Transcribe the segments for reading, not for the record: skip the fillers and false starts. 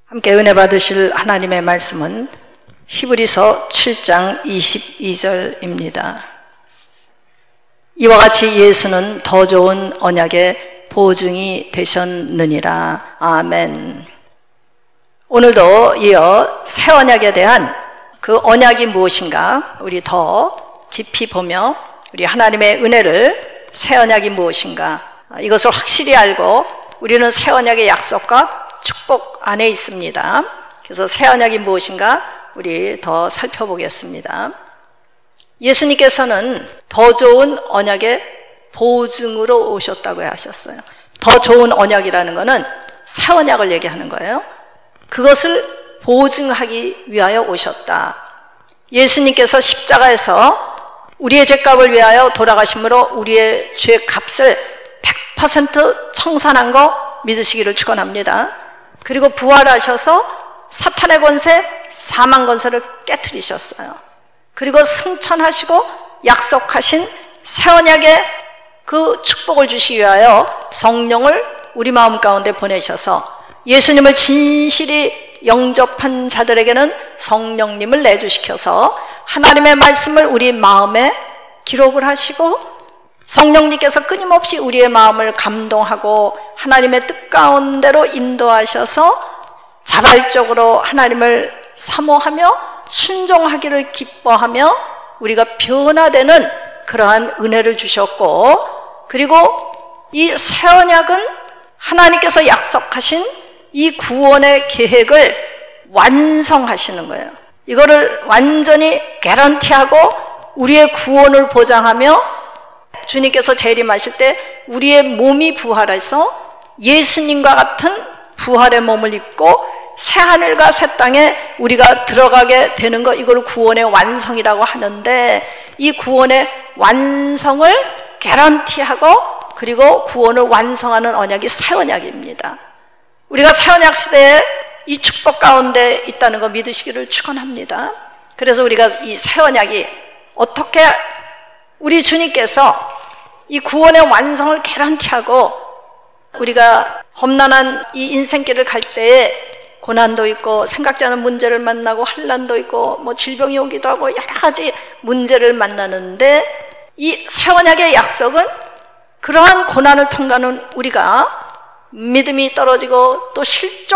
함께 은혜 받으실 하나님의 말씀은 히브리서 7장 22절입니다. 이와 같이 예수는 더 좋은 언약의 보증이 되셨느니라. 아멘. 오늘도 이어 새 언약에 대한 그 언약이 무엇인가 우리 더 깊이 보며 우리 하나님의 은혜를 새 언약이 무엇인가 이것을 확실히 알고 우리는 새 언약의 약속과 축복 안에 있습니다. 그래서 새 언약이 무엇인가 우리 더 살펴보겠습니다. 예수님께서는 더 좋은 언약의 보증으로 오셨다고 하셨어요. 더 좋은 언약이라는 것은 새 언약을 얘기하는 거예요. 그것을 보증하기 위하여 오셨다. 예수님께서 십자가에서 우리의 죄값을 위하여 돌아가심으로 우리의 죄값을 100% 청산한 거 믿으시기를 축원합니다. 그리고 부활하셔서 사탄의 권세, 사망 권세를 깨트리셨어요. 그리고 승천하시고 약속하신 새 언약의 그 축복을 주시기 위하여 성령을 우리 마음 가운데 보내셔서 예수님을 진실이 영접한 자들에게는 성령님을 내주시켜서 하나님의 말씀을 우리 마음에 기록을 하시고 성령님께서 끊임없이 우리의 마음을 감동하고 하나님의 뜻 가운데로 인도하셔서 자발적으로 하나님을 사모하며 순종하기를 기뻐하며 우리가 변화되는 그러한 은혜를 주셨고, 그리고 이 새 언약은 하나님께서 약속하신 이 구원의 계획을 완성하시는 거예요. 이거를 완전히 개런티하고 우리의 구원을 보장하며 주님께서 재림하실 때 우리의 몸이 부활해서 예수님과 같은 부활의 몸을 입고 새 하늘과 새 땅에 우리가 들어가게 되는 것, 이걸 구원의 완성이라고 하는데, 이 구원의 완성을 개런티하고 그리고 구원을 완성하는 언약이 새 언약입니다. 우리가 새 언약 시대에 이 축복 가운데 있다는 거 믿으시기를 축원합니다. 그래서 우리가 이 새 언약이 어떻게 우리 주님께서 이 구원의 완성을 개런티하고 우리가 험난한 이 인생길을 갈 때에 고난도 있고 생각지 않은 문제를 만나고 환난도 있고 뭐 질병이 오기도 하고 여러 가지 문제를 만나는데, 이 새 언약의 약속은 그러한 고난을 통과하는 우리가 믿음이 떨어지고 또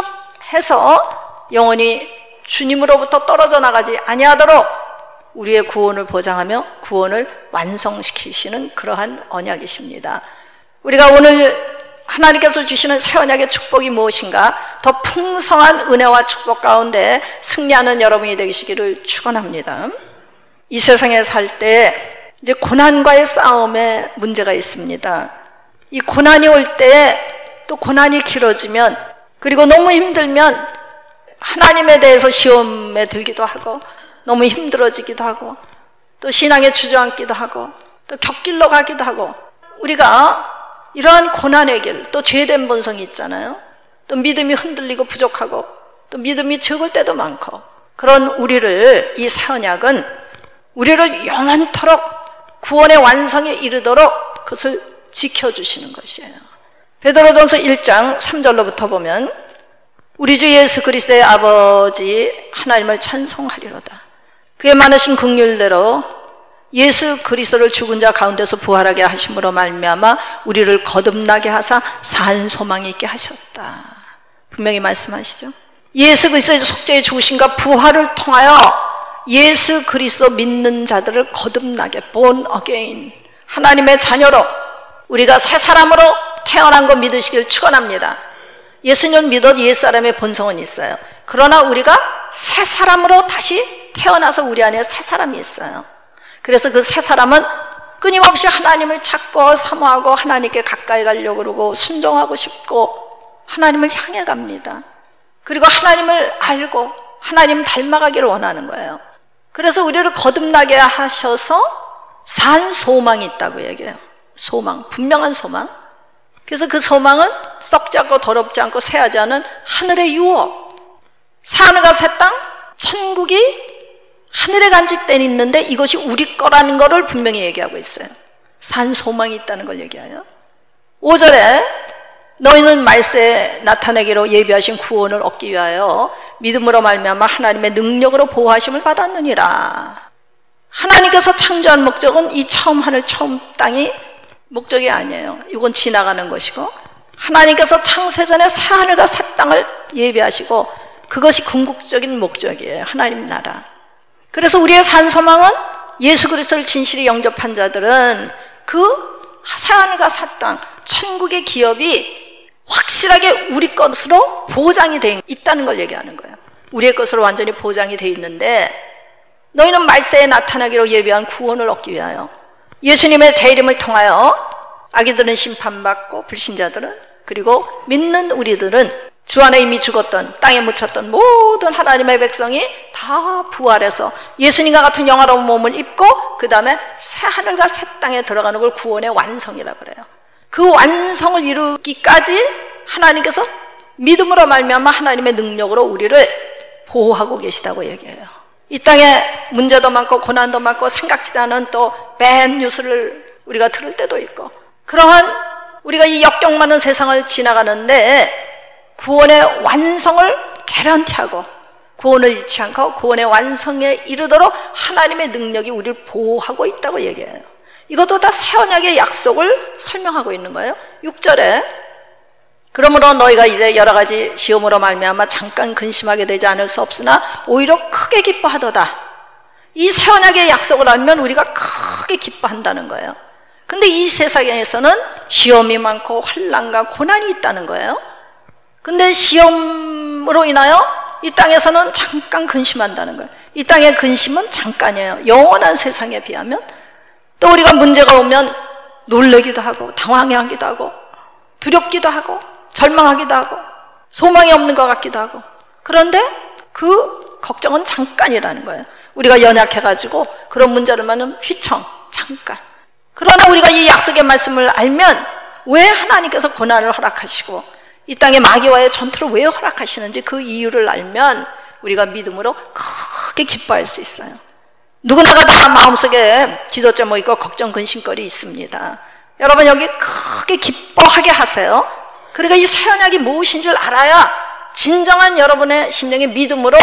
실족해서 영원히 주님으로부터 떨어져 나가지 아니하도록 우리의 구원을 보장하며 구원을 완성시키시는 그러한 언약이십니다. 우리가 오늘 하나님께서 주시는 새 언약의 축복이 무엇인가, 더 풍성한 은혜와 축복 가운데 승리하는 여러분이 되시기를 축원합니다. 이 세상에 살 때 이제 고난과의 싸움에 문제가 있습니다. 이 고난이 올 때, 또 고난이 길어지면, 그리고 너무 힘들면 하나님에 대해서 시험에 들기도 하고 너무 힘들어지기도 하고 또 신앙에 주저앉기도 하고 또 곁길로 가기도 하고, 우리가 이러한 고난의 길, 또 죄된 본성이 있잖아요. 또 믿음이 흔들리고 부족하고 또 믿음이 적을 때도 많고, 그런 우리를 이 새 언약은 우리를 영원토록 구원의 완성에 이르도록 그것을 지켜주시는 것이에요. 베드로전서 1장 3절로부터 보면 우리 주 예수 그리스도의 아버지 하나님을 찬송하리로다. 그의 많으신 긍휼대로 예수 그리스도를 죽은 자 가운데서 부활하게 하심으로 말미암아 우리를 거듭나게 하사 산 소망이 있게 하셨다. 분명히 말씀하시죠. 예수 그리스도의 속죄의 죽으심과 부활을 통하여 예수 그리스도 믿는 자들을 거듭나게, born again, 하나님의 자녀로 우리가 새 사람으로 태어난 거 믿으시길 축원합니다. 예수님을 믿어도 옛사람의 본성은 있어요. 그러나 우리가 새 사람으로 다시 태어나서 우리 안에 새 사람이 있어요. 그래서 그 새 사람은 끊임없이 하나님을 찾고 사모하고 하나님께 가까이 가려고 그러고 순종하고 싶고 하나님을 향해 갑니다. 그리고 하나님을 알고 하나님 닮아가기를 원하는 거예요. 그래서 우리를 거듭나게 하셔서 산 소망이 있다고 얘기해요. 소망, 분명한 소망. 그래서 그 소망은 썩지 않고 더럽지 않고 쇠하지 않은 하늘의 유업, 새하늘과 새 땅, 천국이 하늘에 간직돼 있는데 이것이 우리 거라는 것을 분명히 얘기하고 있어요. 산 소망이 있다는 걸 얘기해요. 5절에 너희는 말세에 나타내기로 예비하신 구원을 얻기 위하여 믿음으로 말미암아 하나님의 능력으로 보호하심을 받았느니라. 하나님께서 창조한 목적은 이 처음 하늘 처음 땅이 목적이 아니에요. 이건 지나가는 것이고, 하나님께서 창세전에 새 하늘과 새 땅을 예비하시고 그것이 궁극적인 목적이에요. 하나님 나라. 그래서 우리의 산소망은 예수 그리스도를 진실히 영접한 자들은 그 새 하늘과 새 땅, 천국의 기업이 확실하게 우리 것으로 보장이 되어 있다는 걸 얘기하는 거예요. 우리의 것으로 완전히 보장이 되어 있는데, 너희는 말세에 나타나기로 예비한 구원을 얻기 위하여 예수님의 재림을 통하여 아기들은 심판받고 불신자들은, 그리고 믿는 우리들은 주 안에 이미 죽었던, 땅에 묻혔던 모든 하나님의 백성이 다 부활해서 예수님과 같은 영화로운 몸을 입고 그 다음에 새 하늘과 새 땅에 들어가는 걸 구원의 완성이라고 그래요. 그 완성을 이루기까지 하나님께서 믿음으로 말미암아 하나님의 능력으로 우리를 보호하고 계시다고 얘기해요. 이 땅에 문제도 많고 고난도 많고 생각지도 않은 또 배드 뉴스를 우리가 들을 때도 있고, 그러한 우리가 이 역경 많은 세상을 지나가는데 구원의 완성을 개런티하고 구원을 잃지 않고 구원의 완성에 이르도록 하나님의 능력이 우리를 보호하고 있다고 얘기해요. 이것도 다 새 언약의 약속을 설명하고 있는 거예요. 6절에 그러므로 너희가 이제 여러 가지 시험으로 말미암아 잠깐 근심하게 되지 않을 수 없으나 오히려 크게 기뻐하도다. 이 새 언약의 약속을 알면 우리가 크게 기뻐한다는 거예요. 근데 이 세상에서는 시험이 많고 환난과 고난이 있다는 거예요. 근데 시험으로 인하여 이 땅에서는 잠깐 근심한다는 거예요. 이 땅의 근심은 잠깐이에요. 영원한 세상에 비하면. 또 우리가 문제가 오면 놀래기도 하고 당황하기도 하고 두렵기도 하고 절망하기도 하고 소망이 없는 것 같기도 하고, 그런데 그 걱정은 잠깐이라는 거예요. 우리가 연약해가지고 그런 문제를 만나면 휘청, 잠깐. 그러나 우리가 이 약속의 말씀을 알면 왜 하나님께서 고난을 허락하시고 이 땅의 마귀와의 전투를 왜 허락하시는지 그 이유를 알면 우리가 믿음으로 크게 기뻐할 수 있어요. 누구나가 다 마음속에 기도 제목 있고 걱정 근심거리 있습니다. 여러분 여기 크게 기뻐하게 하세요. 그러니까 이 새 언약이 무엇인지를 알아야 진정한 여러분의 심령의 믿음으로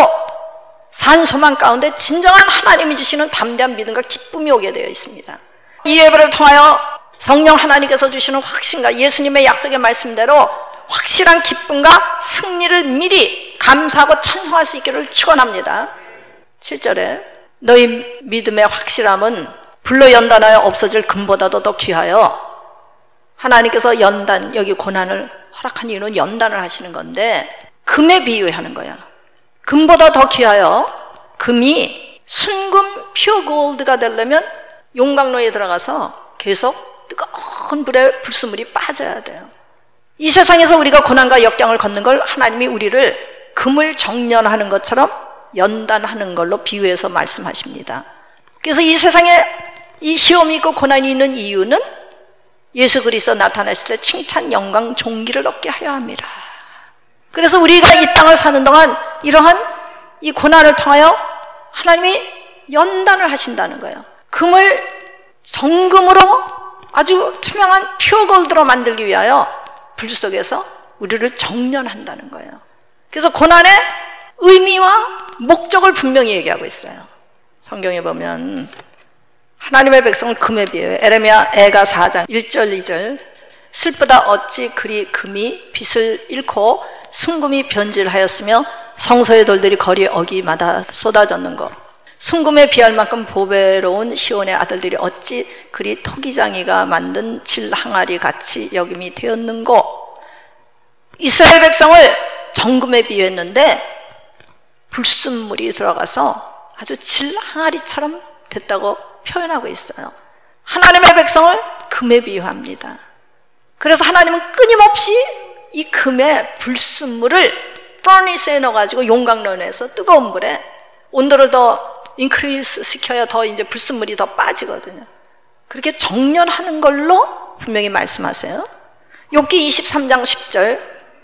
산 소망 가운데 진정한 하나님이 주시는 담대한 믿음과 기쁨이 오게 되어 있습니다. 이 예배를 통하여 성령 하나님께서 주시는 확신과 예수님의 약속의 말씀대로 확실한 기쁨과 승리를 미리 감사하고 찬송할 수 있기를 축원합니다. 7절에 너희 믿음의 확실함은 불로 연단하여 없어질 금보다도 더 귀하여, 하나님께서 연단, 여기 고난을 허락한 이유는 연단을 하시는 건데 금에 비유하는 거야. 금보다 더 귀하여, 금이 순금 퓨어 골드가 되려면 용광로에 들어가서 계속 뜨거운 불에 불순물이 빠져야 돼요. 이 세상에서 우리가 고난과 역경을 걷는 걸 하나님이 우리를 금을 정련하는 것처럼 연단하는 걸로 비유해서 말씀하십니다. 그래서 이 세상에 이 시험이 있고 고난이 있는 이유는 예수 그리스도 나타났을 때 칭찬, 영광, 존귀를 얻게 하려 합니다. 그래서 우리가 이 땅을 사는 동안 이러한 이 고난을 통하여 하나님이 연단을 하신다는 거예요. 금을 정금으로 아주 투명한 퓨어 골드로 만들기 위하여 불 속에서 우리를 정련한다는 거예요. 그래서 고난의 의미와 목적을 분명히 얘기하고 있어요. 성경에 보면 하나님의 백성을 금에 비유해요. 에레미야 애가 4장 1절 2절 슬프다 어찌 그리 금이 빛을 잃고 순금이 변질하였으며 성소의 돌들이 거리 어기마다 쏟아졌는고, 순금에 비할 만큼 보배로운 시온의 아들들이 어찌 그리 토기장이가 만든 질 항아리 같이 여김이 되었는고. 이스라엘 백성을 정금에 비유했는데 불순물이 들어가서 아주 질 항아리처럼 됐다고 표현하고 있어요. 하나님의 백성을 금에 비유합니다. 그래서 하나님은 끊임없이 이 금의 불순물을 퍼니스에 넣어가지고 용광로에 넣어서 뜨거운 불에 온도를 더 인크리스 시켜야 더 이제 불순물이 더 빠지거든요. 그렇게 정련하는 걸로 분명히 말씀하세요. 욥기 23장 10절,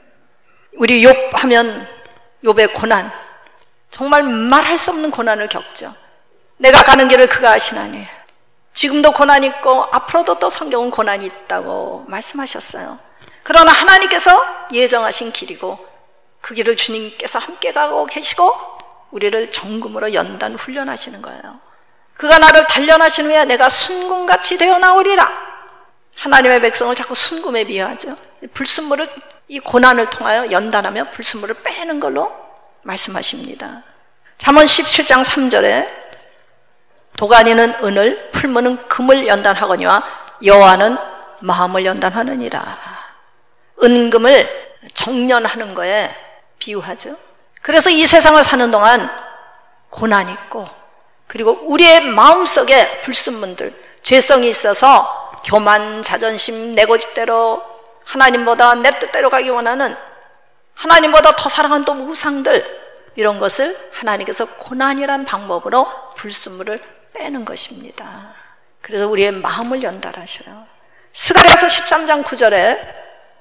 우리 욥 하면 욥의 고난, 정말 말할 수 없는 고난을 겪죠. 내가 가는 길을 그가 아시나니. 지금도 고난이 있고 앞으로도 또 성경은 고난이 있다고 말씀하셨어요. 그러나 하나님께서 예정하신 길이고 그 길을 주님께서 함께 가고 계시고 우리를 정금으로 연단 훈련하시는 거예요. 그가 나를 단련하신 후에 내가 순금같이 되어 나오리라. 하나님의 백성을 자꾸 순금에 비유하죠. 불순물을, 이 고난을 통하여 연단하며 불순물을 빼는 걸로 말씀하십니다. 잠언 17장 3절에 도가니는 은을, 풀무는 금을 연단하거니와 여호와는 마음을 연단하느니라. 은금을 정련하는 거에 비유하죠. 그래서 이 세상을 사는 동안 고난이 있고, 그리고 우리의 마음속에 불순물들, 죄성이 있어서 교만, 자존심, 내 고집대로 하나님보다 내 뜻대로 가기 원하는, 하나님보다 더 사랑하는 또 우상들, 이런 것을 하나님께서 고난이란 방법으로 불순물을 빼는 것입니다. 그래서 우리의 마음을 연단하셔요. 스가랴서 13장 9절에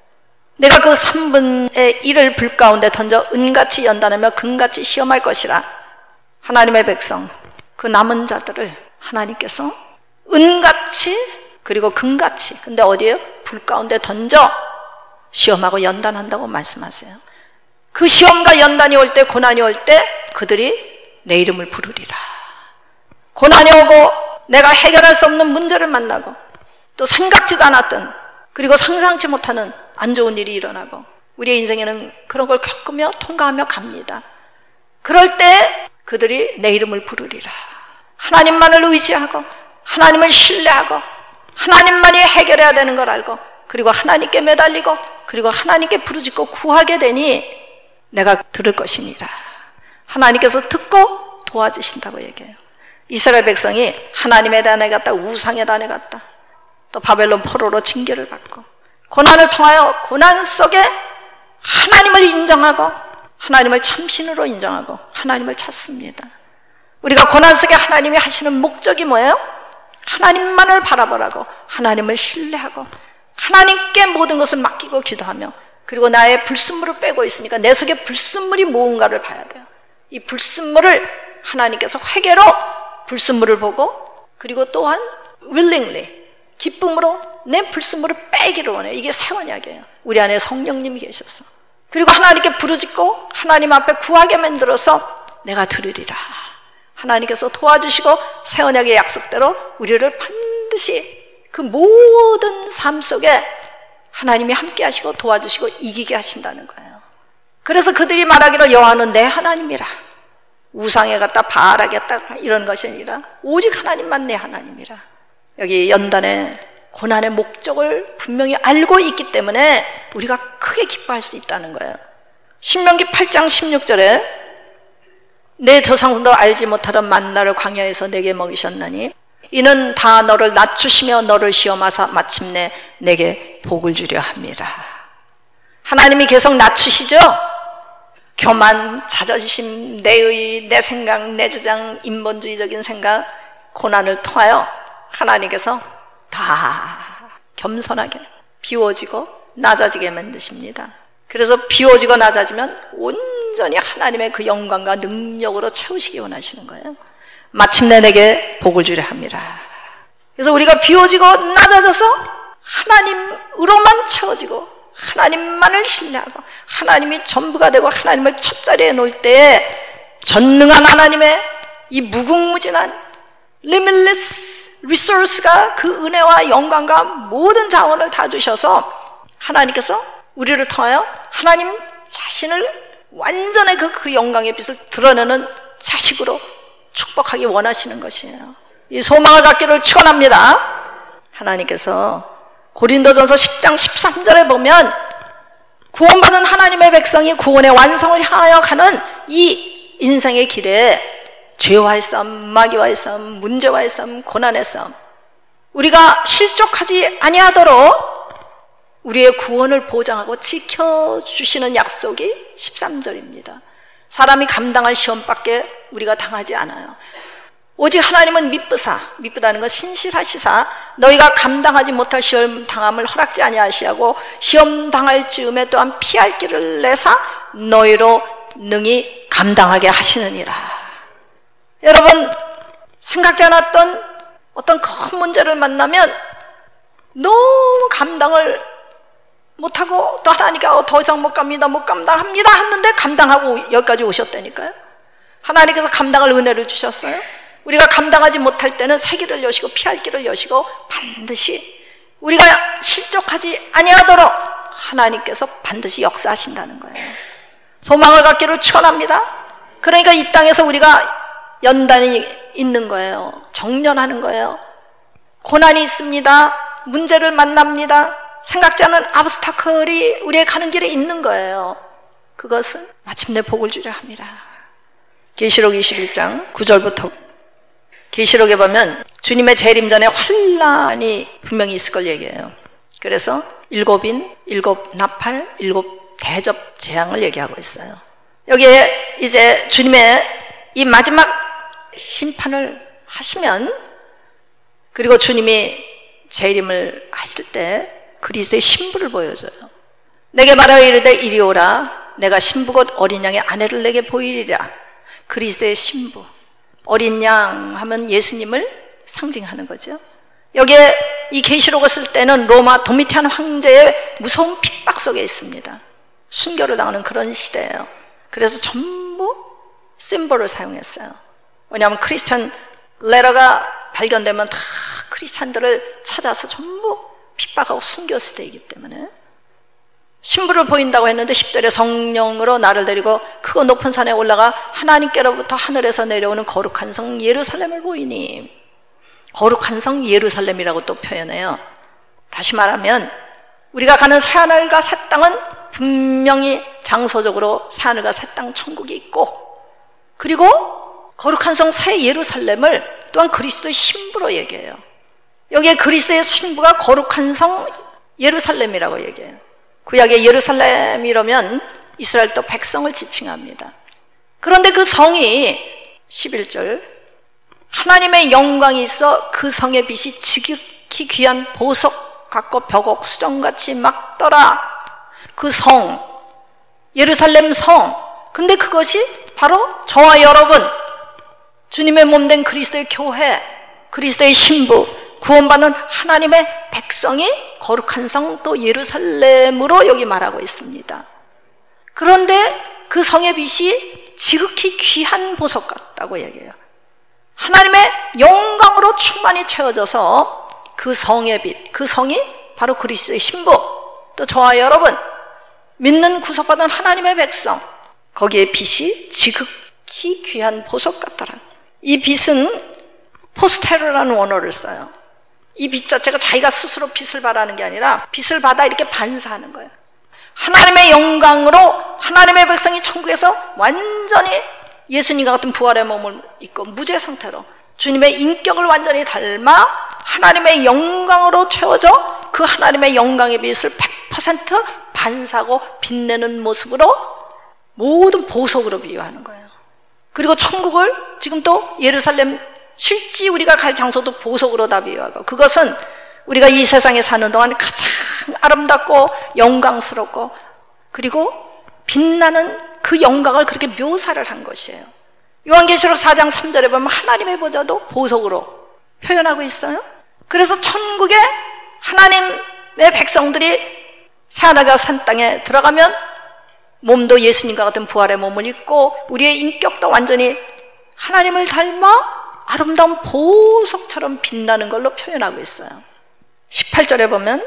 내가 그 3분의 1을 불 가운데 던져 은같이 연단하며 금같이 시험할 것이라. 하나님의 백성, 그 남은 자들을 하나님께서 은같이 그리고 금같이, 근데 어디에요? 불 가운데 던져 시험하고 연단한다고 말씀하세요. 그 시험과 연단이 올 때, 고난이 올 때 그들이 내 이름을 부르리라. 고난이 오고 내가 해결할 수 없는 문제를 만나고 또 생각지도 않았던, 그리고 상상치 못하는 안 좋은 일이 일어나고 우리의 인생에는 그런 걸 겪으며 통과하며 갑니다. 그럴 때 그들이 내 이름을 부르리라. 하나님만을 의지하고 하나님을 신뢰하고 하나님만이 해결해야 되는 걸 알고 그리고 하나님께 매달리고 그리고 하나님께 부르짖고 구하게 되니 내가 들을 것이니라. 하나님께서 듣고 도와주신다고 얘기해요. 이스라엘 백성이 하나님의 단에 갔다 우상의 단에 갔다 또 바벨론 포로로 징계를 받고 고난을 통하여 고난 속에 하나님을 인정하고 하나님을 참신으로 인정하고 하나님을 찾습니다. 우리가 고난 속에 하나님이 하시는 목적이 뭐예요? 하나님만을 바라보라고 하나님을 신뢰하고 하나님께 모든 것을 맡기고 기도하며 그리고 나의 불순물을 빼고 있으니까 내 속에 불순물이 무언가를 봐야 돼요. 이 불순물을 하나님께서 회개로 불순물을 보고 그리고 또한 willingly 기쁨으로 내 불순물을 빼기를 원해요. 이게 새 언약이에요. 우리 안에 성령님이 계셔서 그리고 하나님께 부르짖고 하나님 앞에 구하게 만들어서 내가 들으리라. 하나님께서 도와주시고 새 언약의 약속대로 우리를 반드시 그 모든 삶 속에 하나님이 함께 하시고 도와주시고 이기게 하신다는 거예요. 그래서 그들이 말하기를 여호와는 내 하나님이라. 우상에 갔다 바알하겠다 이런 것이 아니라 오직 하나님만 내 하나님이라. 여기 연단의 고난의 목적을 분명히 알고 있기 때문에 우리가 크게 기뻐할 수 있다는 거예요. 신명기 8장 16절에 내 조상들도 알지 못하던 만나를 광야에서 내게 먹이셨나니 이는 다 너를 낮추시며 너를 시험하사 마침내 내게 복을 주려 함이라. 하나님이 계속 낮추시죠. 교만, 자존심, 내의, 내 생각, 내 주장, 인본주의적인 생각, 고난을 통하여 하나님께서 다 겸손하게 비워지고 낮아지게 만드십니다. 그래서 비워지고 낮아지면 온전히 하나님의 그 영광과 능력으로 채우시기 원하시는 거예요. 마침내 내게 복을 주려 합니다. 그래서 우리가 비워지고 낮아져서 하나님으로만 채워지고 하나님만을 신뢰하고 하나님이 전부가 되고 하나님을 첫 자리에 놓을 때에 전능한 하나님의 이 무궁무진한 limitless resource가 그 은혜와 영광과 모든 자원을 다 주셔서 하나님께서 우리를 통하여 하나님 자신을 완전히 그 영광의 빛을 드러내는 자식으로 축복하기 원하시는 것이에요. 이 소망을 갖기를 축원합니다. 하나님께서 고린도전서 10장 13절에 보면 구원받은 하나님의 백성이 구원의 완성을 향하여 가는 이 인생의 길에 죄와의 싸움, 마귀와의 싸움, 문제와의 싸움, 고난의 싸움, 우리가 실족하지 아니하도록 우리의 구원을 보장하고 지켜주시는 약속이 13절입니다. 사람이 감당할 시험밖에 우리가 당하지 않아요. 오직 하나님은 미쁘다는 건 신실하시사 너희가 감당하지 못할 시험 당함을 허락지 아니하시고 시험 당할 즈음에 또한 피할 길을 내사 너희로 능히 감당하게 하시느니라. 여러분, 생각지 않았던 어떤 큰 문제를 만나면 너무 감당을 못하고 또 하나님께 더 이상 못 갑니다, 못 감당합니다 했는데 감당하고 여기까지 오셨다니까요. 하나님께서 감당할 은혜를 주셨어요. 우리가 감당하지 못할 때는 새 길을 여시고 피할 길을 여시고 반드시 우리가 실족하지 아니하도록 하나님께서 반드시 역사하신다는 거예요. 소망을 갖기를 축원합니다. 그러니까 이 땅에서 우리가 연단이 있는 거예요. 정련하는 거예요. 고난이 있습니다. 문제를 만납니다. 생각지 않은 아브스타클이 우리의 가는 길에 있는 거예요. 그것은 마침내 복을 주려 합니다. 계시록 21장 9절부터 계시록에 보면 주님의 재림 전에 환란이 분명히 있을 걸 얘기해요. 그래서 7인, 7 나팔, 7 대접 재앙을 얘기하고 있어요. 여기에 이제 주님의 이 마지막 심판을 하시면, 그리고 주님이 재림을 하실 때 그리스도의 신부를 보여줘요. 내게 말하여 이르되 이리 오라. 내가 신부 곧 어린 양의 아내를 내게 보이리라. 그리스도의 신부, 어린 양 하면 예수님을 상징하는 거죠. 여기에 이 계시록을 쓸 때는 로마 도미티안 황제의 무서운 핍박 속에 있습니다. 순교를 당하는 그런 시대예요. 그래서 전부 심볼을 사용했어요. 왜냐하면 크리스찬 레터가 발견되면 다 크리스찬들을 찾아서 전부 핍박하고 순교 시대이기 때문에 신부를 보인다고 했는데 10절에 성령으로 나를 데리고 크고 높은 산에 올라가 하나님께로부터 하늘에서 내려오는 거룩한 성 예루살렘을 보이니, 거룩한 성 예루살렘이라고 또 표현해요. 다시 말하면 우리가 가는 새하늘과 새 땅은 분명히 장소적으로 새하늘과 새 땅 천국이 있고, 그리고 거룩한 성 새 예루살렘을 또한 그리스도의 신부로 얘기해요. 여기에 그리스도의 신부가 거룩한 성 예루살렘이라고 얘기해요. 구약의 예루살렘이라면 이스라엘 또 백성을 지칭합니다. 그런데 그 성이 11절 하나님의 영광이 있어 그 성의 빛이 지극히 귀한 보석 같고 벽옥 수정같이 막더라. 그 성, 예루살렘 성, 근데 그것이 바로 저와 여러분, 주님의 몸된 그리스도의 교회, 그리스도의 신부, 구원받는 하나님의 백성이 거룩한 성 또 예루살렘으로 여기 말하고 있습니다. 그런데 그 성의 빛이 지극히 귀한 보석 같다고 얘기해요. 하나님의 영광으로 충만히 채워져서 그 성의 빛, 그 성이 바로 그리스도의 신부, 또 저와 여러분, 믿는 구속받은 하나님의 백성, 거기에 빛이 지극히 귀한 보석 같더라. 이 빛은 포스테르라는 원어를 써요. 이 빛 자체가 자기가 스스로 빛을 발하는 게 아니라 빛을 받아 이렇게 반사하는 거예요. 하나님의 영광으로 하나님의 백성이 천국에서 완전히 예수님과 같은 부활의 몸을 입고 무죄 상태로 주님의 인격을 완전히 닮아 하나님의 영광으로 채워져 그 하나님의 영광의 빛을 100% 반사하고 빛내는 모습으로 모든 보석으로 비유하는 거예요. 그리고 천국을 지금 또 예루살렘 실제 우리가 갈 장소도 보석으로 다 비유하고, 그것은 우리가 이 세상에 사는 동안 가장 아름답고 영광스럽고 그리고 빛나는 그 영광을 그렇게 묘사를 한 것이에요. 요한계시록 4장 3절에 보면 하나님의 보좌도 보석으로 표현하고 있어요. 그래서 천국에 하나님의 백성들이 새하늘과 산 땅에 들어가면 몸도 예수님과 같은 부활의 몸을 입고 우리의 인격도 완전히 하나님을 닮아 아름다운 보석처럼 빛나는 걸로 표현하고 있어요. 18절에 보면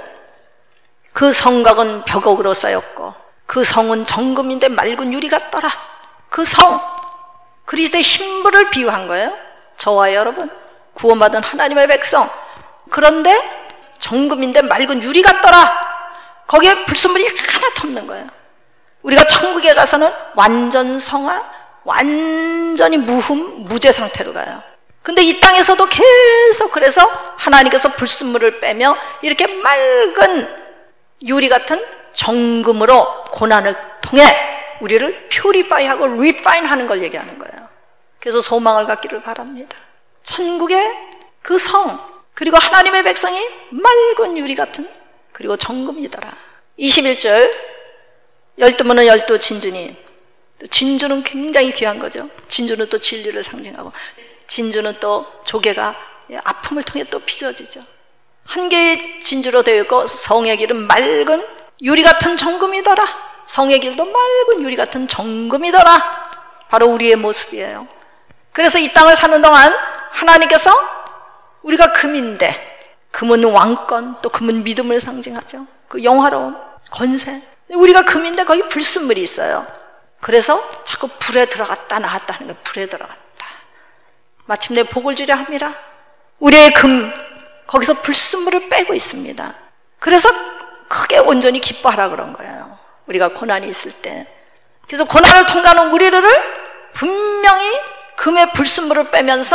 그 성곽은 벽옥으로 쌓였고 그 성은 정금인데 맑은 유리 같더라. 그 성, 그리스도의 신부를 비유한 거예요. 저와 여러분, 구원받은 하나님의 백성. 그런데 정금인데 맑은 유리 같더라. 거기에 불순물이 하나도 없는 거예요. 우리가 천국에 가서는 완전 성화, 완전히 무죄 상태로 가요. 근데 이 땅에서도 계속 그래서 하나님께서 불순물을 빼며 이렇게 맑은 유리 같은 정금으로 고난을 통해 우리를 퓨리파이하고 리파인하는 걸 얘기하는 거예요. 그래서 소망을 갖기를 바랍니다. 천국의 그 성, 그리고 하나님의 백성이 맑은 유리 같은 그리고 정금이더라. 21절 12문은 12 진주니, 진주는 굉장히 귀한 거죠. 진주는 또 진리를 상징하고, 진주는 또 조개가 아픔을 통해 또 빚어지죠. 한 개의 진주로 되어 있고 성의 길은 맑은 유리 같은 정금이더라. 성의 길도 맑은 유리 같은 정금이더라. 바로 우리의 모습이에요. 그래서 이 땅을 사는 동안 하나님께서 우리가 금인데, 금은 왕권, 또 금은 믿음을 상징하죠. 그 영화로움, 권세. 우리가 금인데 거기 불순물이 있어요. 그래서 자꾸 불에 들어갔다 나왔다 하는 거예요. 불에 들어갔다. 마침내 복을 주려 합니다. 우리의 금, 거기서 불순물을 빼고 있습니다. 그래서 크게 온전히 기뻐하라 그런 거예요. 우리가 고난이 있을 때. 그래서 고난을 통과하는 우리를 분명히 금의 불순물을 빼면서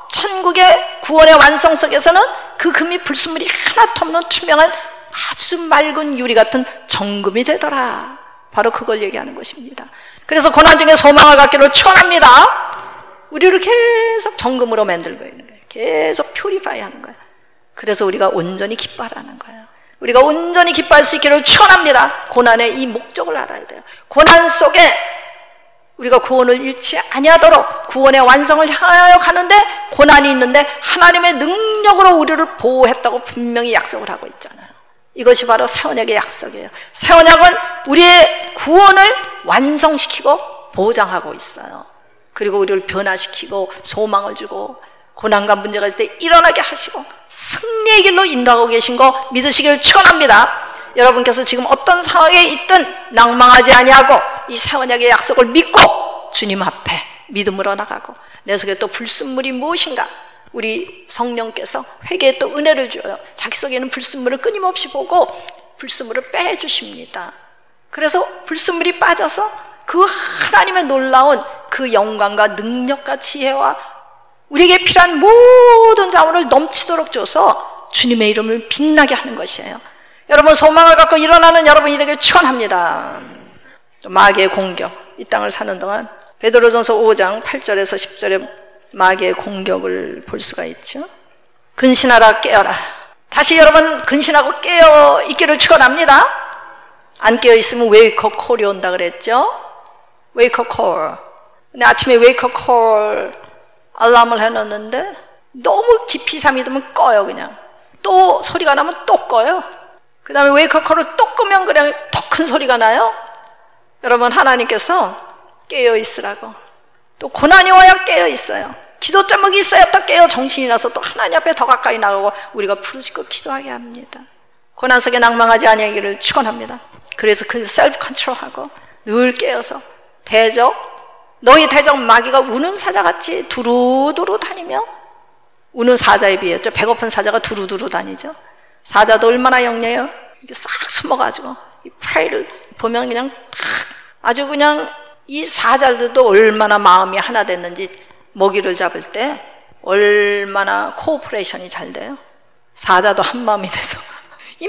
천국의 구원의 완성 속에서는 그 금이 불순물이 하나도 없는 투명한 아주 맑은 유리 같은 정금이 되더라. 바로 그걸 얘기하는 것입니다. 그래서 고난 중에 소망을 갖기를 축원합니다. 우리를 계속 정금으로 만들고 있는 거예요. 계속 퓨리파이 하는 거예요. 그래서 우리가 온전히 기뻐하라는 거예요. 우리가 온전히 기뻐할 수 있기를 축원합니다. 고난의 이 목적을 알아야 돼요. 고난 속에 우리가 구원을 잃지 아니하도록 구원의 완성을 향하여 가는데 고난이 있는데 하나님의 능력으로 우리를 보호했다고 분명히 약속을 하고 있잖아요. 이것이 바로 새 언약의 약속이에요. 새 언약은 우리의 구원을 완성시키고 보장하고 있어요. 그리고 우리를 변화시키고 소망을 주고 고난과 문제가 있을 때 일어나게 하시고 승리의 길로 인도하고 계신 거 믿으시길 축원합니다. 여러분께서 지금 어떤 상황에 있든 낭망하지 아니하고 이 새 언약의 약속을 믿고 주님 앞에 믿음으로 나가고 내 속에 또 불순물이 무엇인가 우리 성령께서 회개에 또 은혜를 줘요. 자기 속에는 불순물을 끊임없이 보고 불순물을 빼주십니다. 그래서 불순물이 빠져서 그 하나님의 놀라운 그 영광과 능력과 지혜와 우리에게 필요한 모든 자원을 넘치도록 줘서 주님의 이름을 빛나게 하는 것이에요. 여러분 소망을 갖고 일어나는 여러분이 되길 축원합니다. 마귀의 공격, 이 땅을 사는 동안 베드로전서 5장 8절에서 10절에 마귀의 공격을 볼 수가 있죠. 근신하라 깨어라. 다시 여러분 근신하고 깨어 있기를 축원합니다. 안 깨어 있으면 웨이크업 콜이 온다 그랬죠. 웨이크업 콜. 근데 아침에 웨이크업 콜 알람을 해놨는데 너무 깊이 잠이 들면 꺼요. 그냥 또 소리가 나면 또 꺼요. 그 다음에 웨이크업 콜을 또 끄면 그냥 더 큰 소리가 나요. 여러분 하나님께서 깨어 있으라고. 또 고난이 와야 깨어 있어요. 기도 제목이 있어야 또 깨어 정신이 나서 또 하나님 앞에 더 가까이 나가고 우리가 부르짖고 기도하게 합니다. 고난 속에 낭망하지 아니하기를 축원합니다. 그래서 그 셀프 컨트롤하고 늘 깨어서 대적, 너희 대적 마귀가 우는 사자같이 두루두루 다니며, 우는 사자에 비했죠. 배고픈 사자가 두루두루 다니죠. 사자도 얼마나 영리해요. 이렇게 싹 숨어가지고 이 프레이를 보면 그냥 탁 아주 그냥 이 사자들도 얼마나 마음이 하나 됐는지 먹이를 잡을 때 얼마나 코오퍼레이션이 잘 돼요. 사자도 한 마음이 돼서 이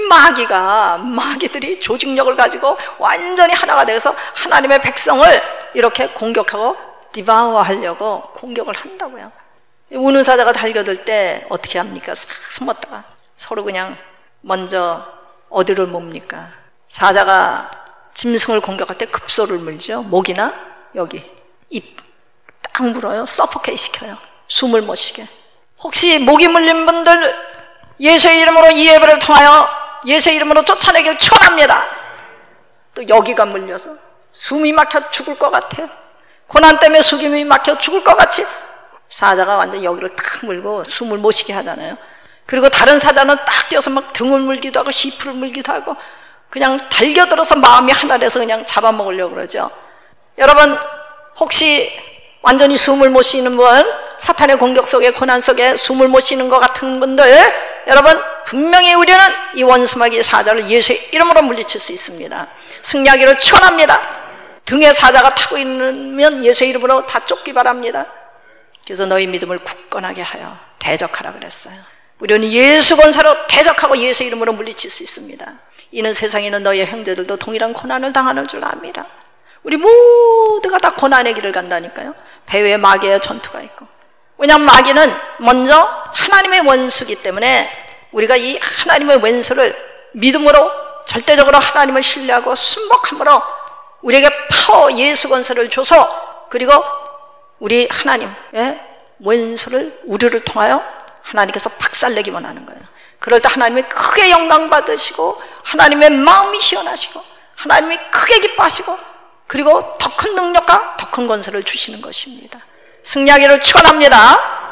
마귀들이 조직력을 가지고 완전히 하나가 돼서 하나님의 백성을 이렇게 공격하고 디바워하려고 공격을 한다고요. 우는 사자가 달겨들 때 어떻게 합니까? 싹 숨었다가 서로 그냥 먼저 어디를 뭡니까? 사자가 짐승을 공격할 때 급소를 물죠. 목이나 여기 입 딱 물어요. 서포케이 시켜요. 숨을 못 쉬게. 혹시 목이 물린 분들 예수의 이름으로 이 예배를 통하여 예수의 이름으로 쫓아내길 축원합니다. 또 여기가 물려서 숨이 막혀 죽을 것 같아요. 고난 때문에 숨이 막혀 죽을 것 같이 사자가 완전 여기를 딱 물고 숨을 못 쉬게 하잖아요. 그리고 다른 사자는 딱 뛰어서 막 등을 물기도 하고 시프를 물기도 하고 그냥 달겨들어서 마음이 하나 돼서 그냥 잡아먹으려고 그러죠. 여러분 혹시 완전히 숨을 못 쉬는 분, 사탄의 공격 속에 고난 속에 숨을 못 쉬는 것 같은 분들, 여러분 분명히 우리는 이 원수마귀 사자를 예수의 이름으로 물리칠 수 있습니다. 승리하기를 축원합니다. 등에 사자가 타고 있으면 예수의 이름으로 다 쫓기 바랍니다. 그래서 너희 믿음을 굳건하게 하여 대적하라 그랬어요. 우리는 예수 권세로 대적하고 예수 이름으로 물리칠 수 있습니다. 이는 세상에 있는 너희 형제들도 동일한 고난을 당하는 줄 압니다. 우리 모두가 다 고난의 길을 간다니까요. 배후에 마귀의 전투가 있고. 왜냐하면 마귀는 먼저 하나님의 원수기 때문에 우리가 이 하나님의 원수를 믿음으로 절대적으로 하나님을 신뢰하고 순복함으로 우리에게 파워 예수 권세를 줘서 그리고 우리 하나님의 원수를 우리를 통하여 하나님께서 박살내기 원하는 거예요. 그럴 때 하나님이 크게 영광 받으시고 하나님의 마음이 시원하시고 하나님이 크게 기뻐하시고 그리고 더 큰 능력과 더 큰 권세를 주시는 것입니다. 승리하기를 축원합니다.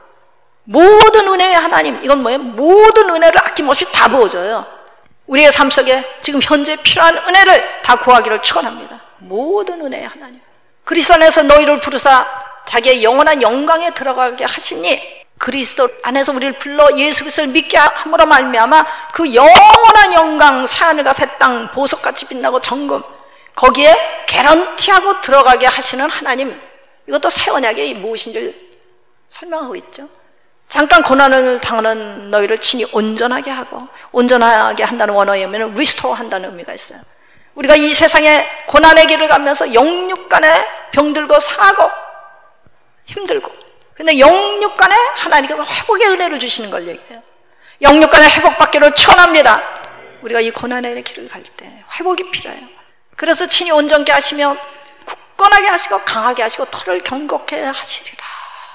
모든 은혜의 하나님, 이건 뭐예요? 모든 은혜를 아낌없이 다 부어줘요. 우리의 삶 속에 지금 현재 필요한 은혜를 다 구하기를 축원합니다. 모든 은혜의 하나님, 그리스도 안에서 너희를 부르사 자기의 영원한 영광에 들어가게 하시니, 그리스도 안에서 우리를 불러 예수 그리스도를 믿게 함으로 말미암아 그 영원한 영광, 새하늘과 새 땅, 보석같이 빛나고 정금, 거기에 개런티하고 들어가게 하시는 하나님, 이것도 새 언약이 무엇인지 설명하고 있죠. 잠깐 고난을 당하는 너희를 친히 온전하게 하고, 온전하게 한다는 원어의 의미는 restore 한다는 의미가 있어요. 우리가 이 세상에 고난의 길을 가면서 영육간에 병들고 상하고 힘들고, 근데 영육간에 하나님께서 회복의 은혜를 주시는 걸 얘기해요. 영육간에 회복받기를 축원합니다. 우리가 이 고난의 길을 갈 때 회복이 필요해요. 그래서 친히 온전케 하시며 굳건하게 하시고 강하게 하시고 털을 경고케 하시리라.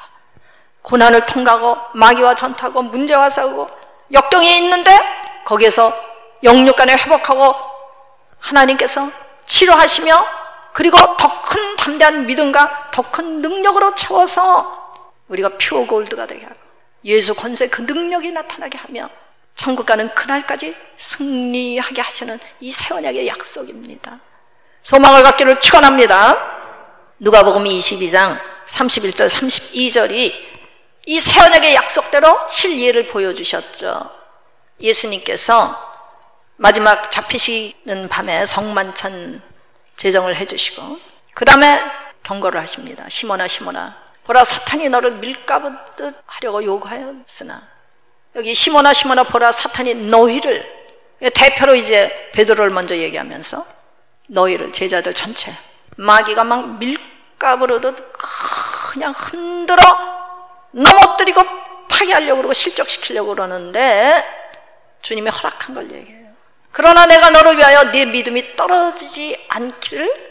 고난을 통과하고 마귀와 전투하고 문제와 싸우고 역경이 있는데 거기에서 영육간에 회복하고 하나님께서 치료하시며 그리고 더 큰 담대한 믿음과 더 큰 능력으로 채워서 우리가 퓨어 골드가 되게 하고 예수 권세 그 능력이 나타나게 하며 천국 가는 그날까지 승리하게 하시는 이 새 언약의 약속입니다. 소망을 갖기를 축원합니다. 누가복음 22장 31절 32절이 이 새 언약의 약속대로 실예를 보여주셨죠. 예수님께서 마지막 잡히시는 밤에 성만찬 제정을 해주시고 그 다음에 경고를 하십니다. 시몬아 시몬아, 보라 사탄이 너를 밀가부듯 하려고 요구하였으나, 여기 시몬아 시몬아 보라 사탄이 너희를, 대표로 이제 베드로를 먼저 얘기하면서 너희를, 제자들 전체, 마귀가 막 밀가부르듯 그냥 흔들어 넘어뜨리고 파괴하려고 그러고 실족시키려고 그러는데 주님이 허락한 걸 얘기해요. 그러나 내가 너를 위하여 네 믿음이 떨어지지 않기를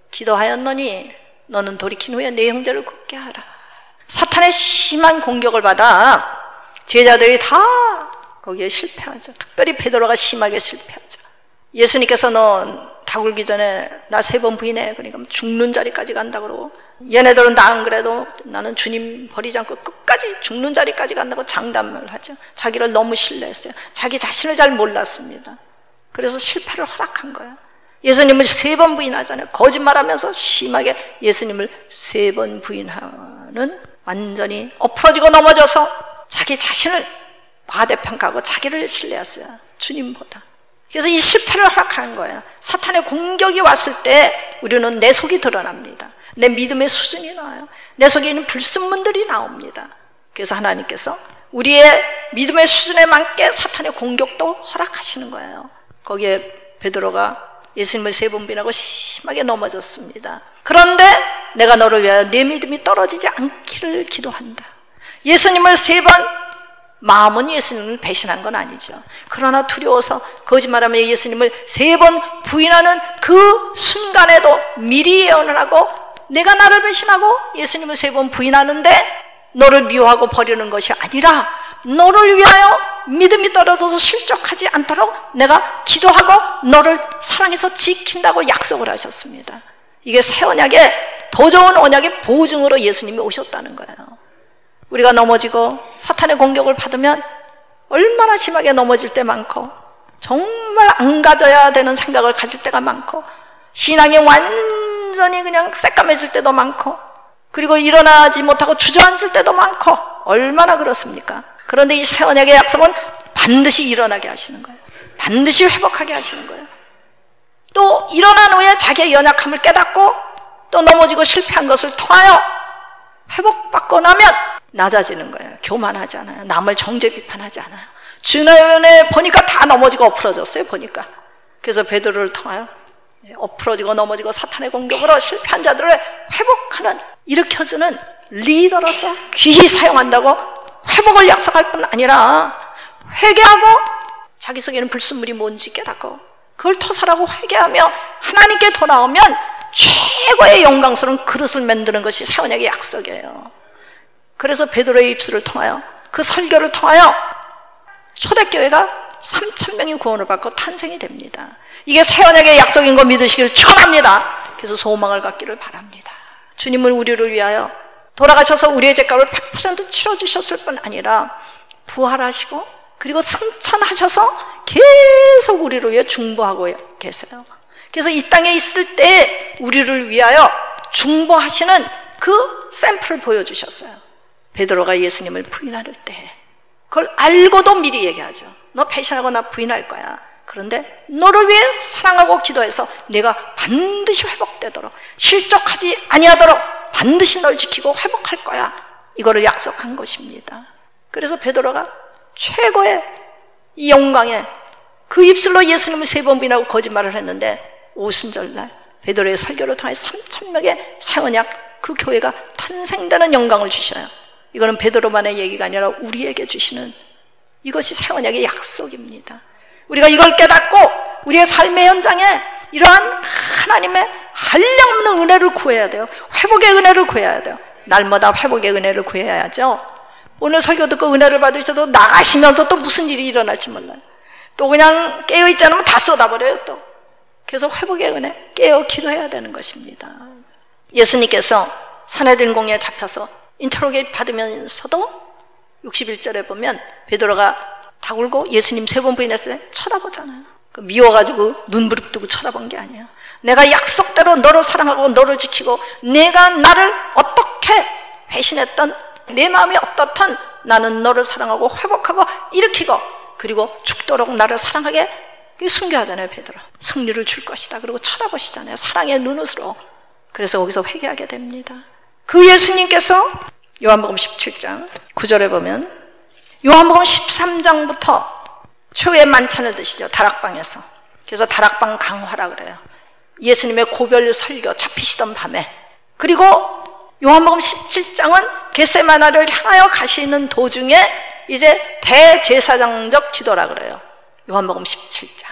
기도하였노니 너는 돌이킨 후에 네 형제를 굳게 하라. 사탄의 심한 공격을 받아 제자들이 다 거기에 실패하죠. 특별히 베드로가 심하게 실패하죠. 예수님께서 너 다 굴기 전에 나 3번 부인해, 그러니까 죽는 자리까지 간다 그러고, 얘네들은 나 안 그래도 나는 주님 버리지 않고 끝까지 죽는 자리까지 간다고 장담을 하죠. 자기를 너무 신뢰했어요. 자기 자신을 잘 몰랐습니다. 그래서 실패를 허락한 거예요. 예수님을 3번 부인하잖아요. 거짓말하면서 심하게 예수님을 3번 부인하는, 완전히 엎어지고 넘어져서 자기 자신을 과대평가하고 자기를 신뢰했어요. 주님보다. 그래서 이 실패를 허락한 거예요. 사탄의 공격이 왔을 때 우리는 내 속이 드러납니다. 내 믿음의 수준이 나와요. 내 속에 있는 불순물들이 나옵니다. 그래서 하나님께서 우리의 믿음의 수준에 맞게 사탄의 공격도 허락하시는 거예요. 거기에 베드로가 예수님을 3번 부인하고 심하게 넘어졌습니다. 그런데 내가 너를 위하여 내 믿음이 떨어지지 않기를 기도한다. 예수님을 3번, 마음은 예수님을 배신한 건 아니죠. 그러나 두려워서 거짓말하며 예수님을 3번 부인하는 그 순간에도 미리 예언을 하고, 내가 나를 배신하고 예수님을 3번 부인하는데 너를 미워하고 버리는 것이 아니라 너를 위하여 믿음이 떨어져서 실족하지 않도록 내가 기도하고 너를 사랑해서 지킨다고 약속을 하셨습니다. 이게 새 언약의 더 좋은 언약의 보증으로 예수님이 오셨다는 거예요. 우리가 넘어지고 사탄의 공격을 받으면 얼마나 심하게 넘어질 때 많고, 정말 안 가져야 되는 생각을 가질 때가 많고, 신앙이 완전히 그냥 새까매질 때도 많고, 그리고 일어나지 못하고 주저앉을 때도 많고, 얼마나 그렇습니까? 그런데 이 새 언약의 약속은 반드시 일어나게 하시는 거예요. 반드시 회복하게 하시는 거예요. 또 일어난 후에 자기의 연약함을 깨닫고 또 넘어지고 실패한 것을 통하여 회복받고 나면 낮아지는 거예요. 교만하지 않아요. 남을 정죄 비판하지 않아요. 주변에 보니까 다 넘어지고 엎어졌어요. 보니까. 그래서 베드로를 통하여 엎어지고 넘어지고 사탄의 공격으로 실패한 자들을 회복하는, 일으켜주는 리더로서 귀히 사용한다고 회복을 약속할 뿐 아니라 회개하고 자기 속에는 불순물이 뭔지 깨닫고 그걸 토설하고 회개하며 하나님께 돌아오면 최고의 영광스러운 그릇을 만드는 것이 새 언약의 약속이에요. 그래서 베드로의 입술을 통하여, 그 설교를 통하여 초대교회가 3,000명이 구원을 받고 탄생이 됩니다. 이게 새 언약의 약속인 거 믿으시길 축원합니다. 그래서 소망을 갖기를 바랍니다. 주님은 우리를 위하여 돌아가셔서 우리의 죄값을 100% 치러주셨을 뿐 아니라 부활하시고 그리고 승천하셔서 계속 우리를 위해 중보하고 계세요. 그래서 이 땅에 있을 때 우리를 위하여 중보하시는 그 샘플을 보여주셨어요. 베드로가 예수님을 부인할 때 그걸 알고도 미리 얘기하죠. 너 배신하고 나 부인할 거야. 그런데 너를 위해 사랑하고 기도해서 내가 반드시 회복되도록 실족하지 아니하도록 반드시 널 지키고 회복할 거야. 이거를 약속한 것입니다. 그래서 베드로가 최고의 이 영광에 그 입술로 예수님을 3번 부인하고 거짓말을 했는데 오순절날 베드로의 설교를 통해 3,000명의 새 언약 그 교회가 탄생되는 영광을 주셔요. 이거는 베드로만의 얘기가 아니라 우리에게 주시는 이것이 새 언약의 약속입니다. 우리가 이걸 깨닫고 우리의 삶의 현장에 이러한 하나님의 한량없는 은혜를 구해야 돼요. 회복의 은혜를 구해야 돼요. 날마다 회복의 은혜를 구해야죠. 오늘 설교 듣고 은혜를 받으셔도 나가시면서 또 무슨 일이 일어날지 몰라요. 또 그냥 깨어있지 않으면 다 쏟아버려요. 또 그래서 회복의 은혜 깨어 기도해야 되는 것입니다. 예수님께서 산헤드린공회에 잡혀서 인터로게이트 받으면서도 61절에 보면 베드로가 다굴고 예수님 3번 부인했을 때 쳐다보잖아요. 미워가지고 눈 부릅뜨고 쳐다본 게 아니에요. 내가 약속대로 너를 사랑하고 너를 지키고 내가 나를 어떻게 배신했던 내 마음이 어떻든 나는 너를 사랑하고 회복하고 일으키고 그리고 죽도록 나를 사랑하게 순교하잖아요. 베드로 승리를 줄 것이다. 그리고 쳐다보시잖아요. 사랑의 눈으로. 그래서 거기서 회개하게 됩니다. 그 예수님께서 요한복음 17장 9절에 보면 요한복음 13장부터 최후의 만찬을 드시죠. 다락방에서. 그래서 다락방 강화라 그래요. 예수님의 고별 설교 잡히시던 밤에. 그리고 요한복음 17장은 겟세마나를 향하여 가시는 도중에 이제 대제사장적 기도라 그래요. 요한복음 17장.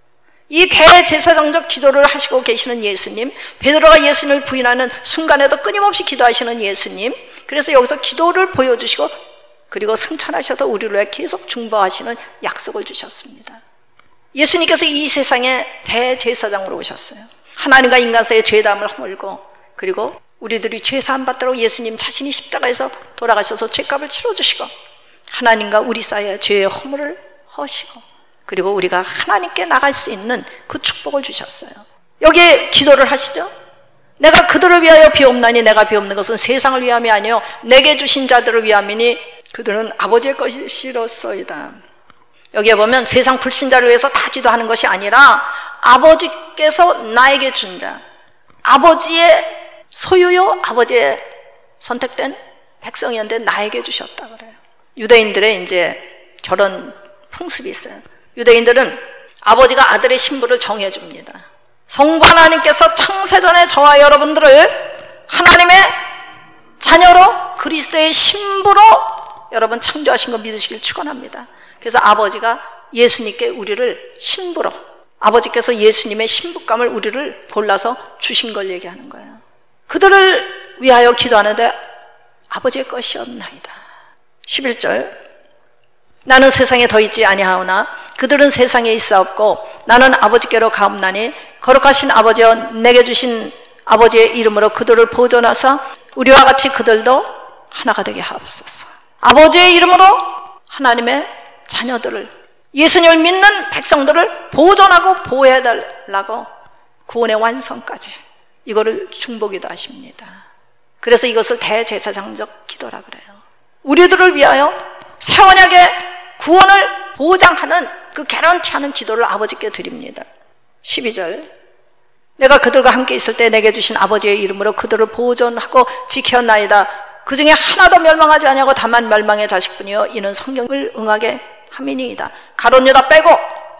이 대제사장적 기도를 하시고 계시는 예수님, 베드로가 예수님을 부인하는 순간에도 끊임없이 기도하시는 예수님, 그래서 여기서 기도를 보여주시고 그리고 승천하셔서 우리를 위해 계속 중보하시는 약속을 주셨습니다. 예수님께서 이 세상에 대제사장으로 오셨어요. 하나님과 인간 사이의 죄담을 허물고 그리고 우리들이 죄 사함 받도록 예수님 자신이 십자가에서 돌아가셔서 죄값을 치러주시고 하나님과 우리 사이의 죄의 허물을 허시고 그리고 우리가 하나님께 나갈 수 있는 그 축복을 주셨어요. 여기에 기도를 하시죠. 내가 그들을 위하여 비옵나니 내가 비옵는 것은 세상을 위함이 아니요 내게 주신 자들을 위함이니 그들은 아버지의 것이로소이다. 여기에 보면 세상 불신자를 위해서 다 기도하는 것이 아니라 아버지께서 나에게 준 자, 아버지의 소유요 아버지의 선택된 백성이었는데 나에게 주셨다 그래요. 유대인들의 이제 결혼 풍습이 있어요. 유대인들은 아버지가 아들의 신부를 정해줍니다. 성부 하나님께서 창세전에 저와 여러분들을 하나님의 자녀로 그리스도의 신부로 여러분 창조하신 거 믿으시길 축원합니다. 그래서 아버지가 예수님께 우리를 신부로 아버지께서 예수님의 신부감을 우리를 골라서 주신 걸 얘기하는 거예요. 그들을 위하여 기도하는데 아버지의 것이었나이다. 11절 나는 세상에 더 있지 아니하오나 그들은 세상에 있사옵고 나는 아버지께로 가옵나니 거룩하신 아버지여 내게 주신 아버지의 이름으로 그들을 보존하사 우리와 같이 그들도 하나가 되게 하옵소서. 아버지의 이름으로 하나님의 자녀들을 예수님을 믿는 백성들을 보존하고 보호해달라고 구원의 완성까지 이거를 중보기도 하십니다. 그래서 이것을 대제사장적 기도라 그래요. 우리들을 위하여 새 언약의 구원을 보장하는 그 개런티하는 기도를 아버지께 드립니다. 12절 내가 그들과 함께 있을 때 내게 주신 아버지의 이름으로 그들을 보존하고 지켰나이다. 그 중에 하나도 멸망하지 아니하고 다만 멸망의 자식뿐이요 이는 성경을 응하게 함이니이다. 가룟 유다 빼고